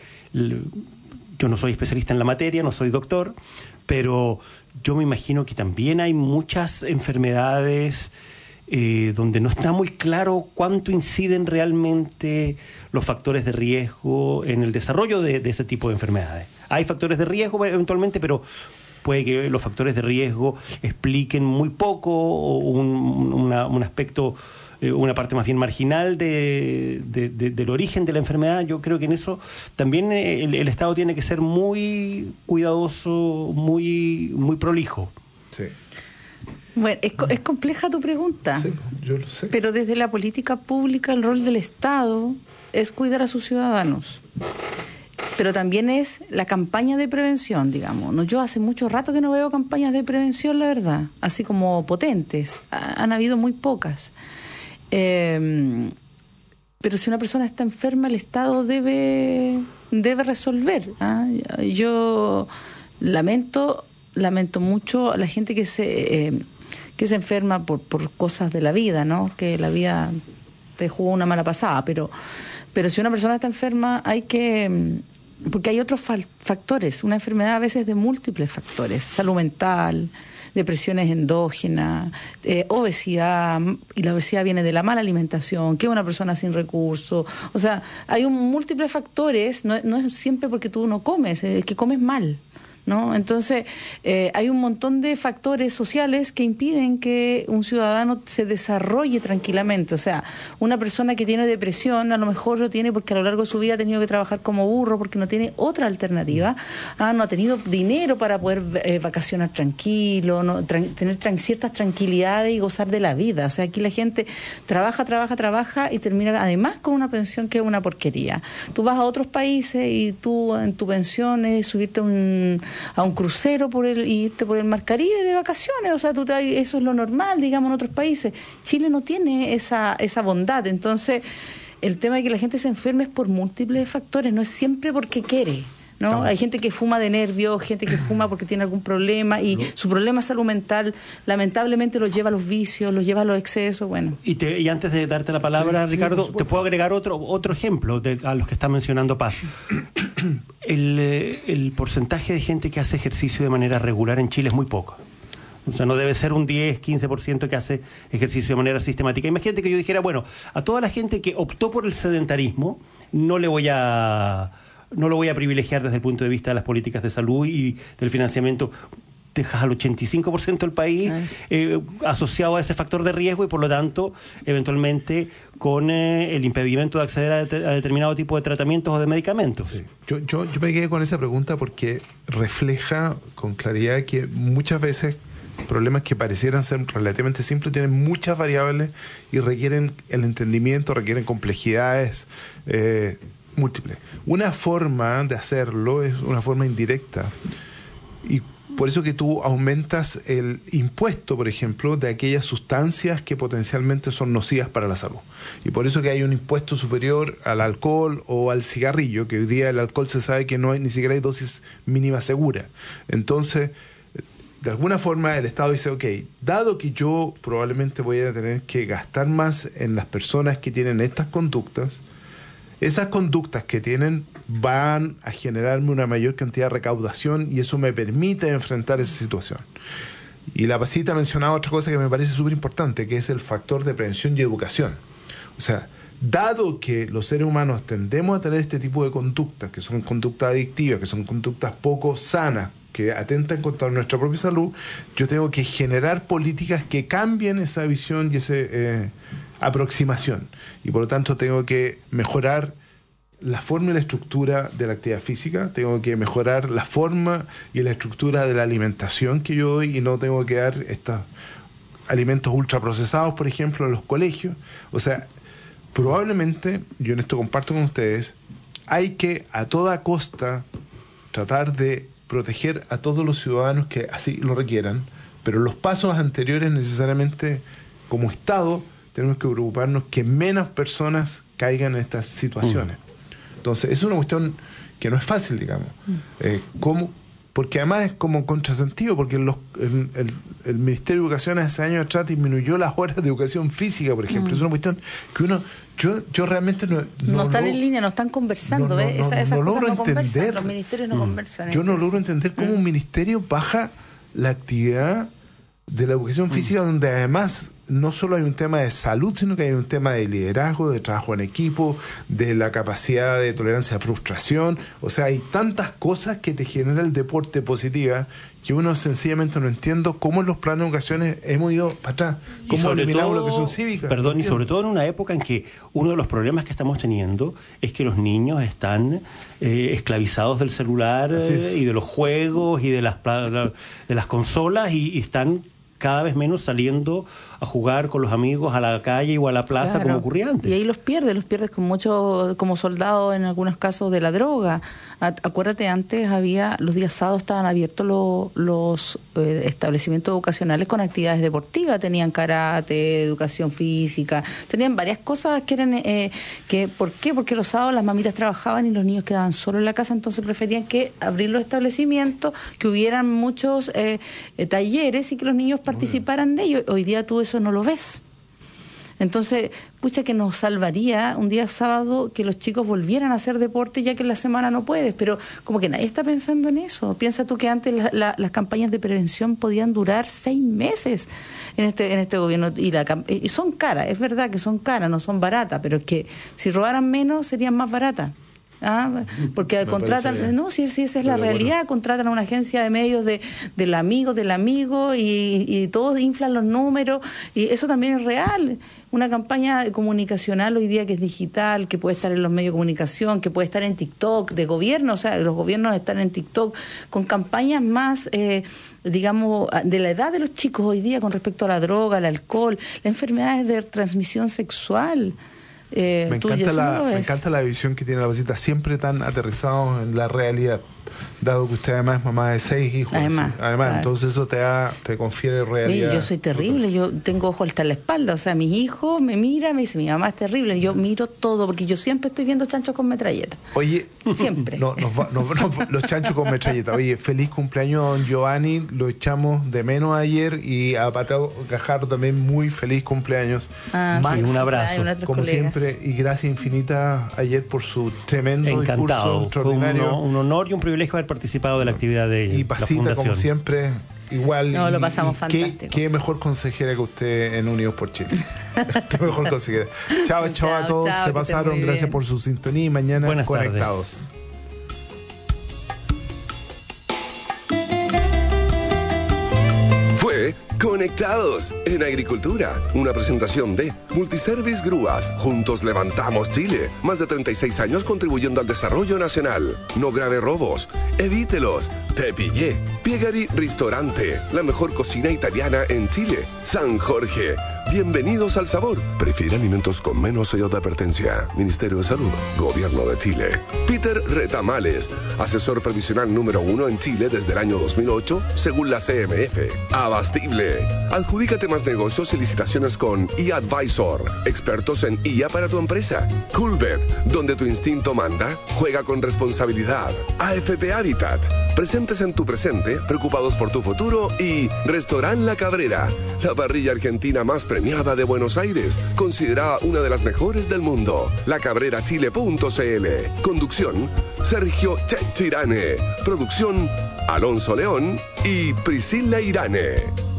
yo no soy especialista en la materia, no soy doctor, pero yo me imagino que también hay muchas enfermedades donde no está muy claro cuánto inciden realmente los factores de riesgo en el desarrollo de ese tipo de enfermedades. Hay factores de riesgo eventualmente, pero puede que los factores de riesgo expliquen muy poco o un aspecto, una parte más bien marginal del origen de la enfermedad. Yo creo que en eso también el Estado tiene que ser muy cuidadoso, muy prolijo. Sí. Bueno, es compleja tu pregunta. Sí, yo lo sé. Pero desde la política pública el rol del Estado es cuidar a sus ciudadanos. Pero también es la campaña de prevención, digamos. No, yo hace mucho rato que no veo campañas de prevención, la verdad, así como potentes. Han habido muy pocas. Pero si una persona está enferma, el Estado debe resolver. Yo lamento mucho a la gente que que se enferma por cosas de la vida, ¿no? Que la vida te jugó una mala pasada, pero si una persona está enferma hay que... Porque hay otros factores, una enfermedad a veces de múltiples factores, salud mental, depresiones endógenas, obesidad, y la obesidad viene de la mala alimentación, que es una persona sin recursos. O sea, hay múltiples factores, no es siempre porque tú no comes, es que comes mal, ¿no? Entonces, hay un montón de factores sociales que impiden que un ciudadano se desarrolle tranquilamente. O sea, una persona que tiene depresión a lo mejor lo tiene porque a lo largo de su vida ha tenido que trabajar como burro porque no tiene otra alternativa, no ha tenido dinero para poder vacacionar tranquilo, tener ciertas tranquilidades y gozar de la vida. O sea, aquí la gente trabaja y termina además con una pensión que es una porquería. Tú vas a otros países y tú en tu pensión es subirte a un crucero y irte por el Mar Caribe de vacaciones. O sea, eso es lo normal, digamos, en otros países. Chile no tiene esa bondad. Entonces, el tema de que la gente se enferme es por múltiples factores, no es siempre porque quiere, ¿no? Hay gente que fuma de nervios, gente que fuma porque tiene algún problema y su problema de salud mental lamentablemente los lleva a los vicios, los lleva a los excesos, bueno. Y antes de darte la palabra, Ricardo, te puedo agregar otro ejemplo a los que está mencionando Paz. El porcentaje de gente que hace ejercicio de manera regular en Chile es muy poco. O sea, no debe ser un 10, 15% que hace ejercicio de manera sistemática. Imagínate que yo dijera, bueno, a toda la gente que optó por el sedentarismo, no lo voy a privilegiar desde el punto de vista de las políticas de salud y del financiamiento. Dejas al 85% del país asociado a ese factor de riesgo y por lo tanto eventualmente con el impedimento de acceder a determinado tipo de tratamientos o de medicamentos. Sí. Yo me quedé con esa pregunta porque refleja con claridad que muchas veces problemas que parecieran ser relativamente simples tienen muchas variables y requieren el entendimiento, requieren complejidades múltiples. Una forma de hacerlo es una forma indirecta y por eso que tú aumentas el impuesto, por ejemplo, de aquellas sustancias que potencialmente son nocivas para la salud. Y por eso que hay un impuesto superior al alcohol o al cigarrillo, que hoy día el alcohol se sabe que no hay, ni siquiera hay dosis mínima segura. Entonces, de alguna forma el Estado dice, ok, dado que yo probablemente voy a tener que gastar más en las personas que tienen estas conductas, esas conductas que tienen van a generarme una mayor cantidad de recaudación y eso me permite enfrentar esa situación. Y la Pasita ha mencionado otra cosa que me parece súper importante, que es el factor de prevención y educación. O sea, dado que los seres humanos tendemos a tener este tipo de conductas, que son conductas adictivas, que son conductas poco sanas, que atentan contra nuestra propia salud, yo tengo que generar políticas que cambien esa visión y esa aproximación. Y por lo tanto tengo que mejorar la forma y la estructura de la actividad física, tengo que mejorar la forma y la estructura de la alimentación que yo doy y no tengo que dar estos alimentos ultraprocesados, por ejemplo, en los colegios. O sea, probablemente, yo en esto comparto con ustedes, hay que a toda costa tratar de proteger a todos los ciudadanos que así lo requieran, pero los pasos anteriores necesariamente, como Estado, tenemos que preocuparnos que menos personas caigan en estas situaciones. Entonces, es una cuestión que no es fácil, digamos. ¿Cómo? Porque además es como contrasentido, porque el Ministerio de Educación hace años atrás disminuyó las horas de educación física, por ejemplo. Es una cuestión que yo realmente no están en línea, no están conversando, ¿ves? Esas no logro cosas no entender. Conversan, los ministerios no conversan. Yo no logro entender cómo un ministerio baja la actividad de la educación física, donde además no solo hay un tema de salud, sino que hay un tema de liderazgo, de trabajo en equipo, de la capacidad de tolerancia a frustración. O sea, hay tantas cosas que te genera el deporte positiva que uno sencillamente no entiendo cómo en los planes de educación hemos ido para atrás, cómo eliminamos la educación cívica. Perdón, y sobre todo en una época en que uno de los problemas que estamos teniendo es que los niños están esclavizados del celular y de los juegos y de las consolas y están cada vez menos saliendo a jugar con los amigos a la calle o a la plaza, claro, como ocurría antes. Y ahí los pierdes con mucho, como soldados en algunos casos de la droga. Acuérdate, antes los días sábados estaban abiertos los establecimientos educacionales con actividades deportivas, tenían karate, educación física, tenían varias cosas que eran, ¿por qué? Porque los sábados las mamitas trabajaban y los niños quedaban solos en la casa, entonces preferían que abrir los establecimientos, que hubieran muchos talleres y que los niños participaran de ello. Hoy día tú eso no lo ves. Entonces, pucha, que nos salvaría un día sábado que los chicos volvieran a hacer deporte, ya que en la semana no puedes, pero como que nadie está pensando en eso. Piensa tú que antes las campañas de prevención podían durar 6 meses en este gobierno, y son caras, es verdad que son caras, no son baratas, pero es que si robaran menos serían más baratas. Porque contratan, si esa es la realidad, contratan a una agencia de medios del amigo y todos inflan los números, y eso también es real. Una campaña comunicacional hoy día que es digital, que puede estar en los medios de comunicación, que puede estar en TikTok, de gobierno, o sea, los gobiernos están en TikTok con campañas más, digamos, de la edad de los chicos hoy día con respecto a la droga, al alcohol, las enfermedades de transmisión sexual. Me encanta la visión que tiene la Pasita, siempre tan aterrizado en la realidad, dado que usted además es mamá de 6 hijos. Además, claro. Entonces eso te confiere realidad. Oye, yo soy terrible, yo tengo ojos hasta en la espalda, o sea, mis hijos me miran, me dicen, mi mamá es terrible, yo miro todo, porque yo siempre estoy viendo chanchos con metralleta. Oye, siempre. Los chanchos con metralleta. Oye, feliz cumpleaños a don Giovanni, lo echamos de menos ayer, y a Pateo Cajarro también muy feliz cumpleaños. Max, un abrazo. Como siempre, y gracias infinita ayer por su tremendo discurso extraordinario. Fue un honor y un privilegio haber participado de la actividad de y Pasita, la fundación. Como siempre, igual. Lo pasamos fantástico. Qué mejor consejera que usted en Unidos por Chile. Qué mejor consejera. Chao a todos. Se pasaron. Gracias por su sintonía, y mañana Buenas conectados. Tardes. Conectados en Agricultura, una presentación de Multiservice Grúas. Juntos levantamos Chile. Más de 36 años contribuyendo al desarrollo nacional. No grave robos. Evítelos. Te pillé. Piegari Ristorante, la mejor cocina italiana en Chile. San Jorge. Bienvenidos al sabor. Prefiere alimentos con menos sello de advertencia. Ministerio de Salud, Gobierno de Chile. Peter Retamales, asesor previsional número 1 en Chile desde el año 2008, según la CMF. Abastible. Adjudícate más negocios y licitaciones con eAdvisor, expertos en IA para tu empresa. Coolbet, donde tu instinto manda, juega con responsabilidad. AFP Habitat, presentes en tu presente, preocupados por tu futuro. Y Restaurant La Cabrera, la parrilla argentina más premiada de Buenos Aires, considerada una de las mejores del mundo. lacabrerachile.cl. Conducción, Sergio Checho Irane. Producción, Alonso León y Priscila Irane.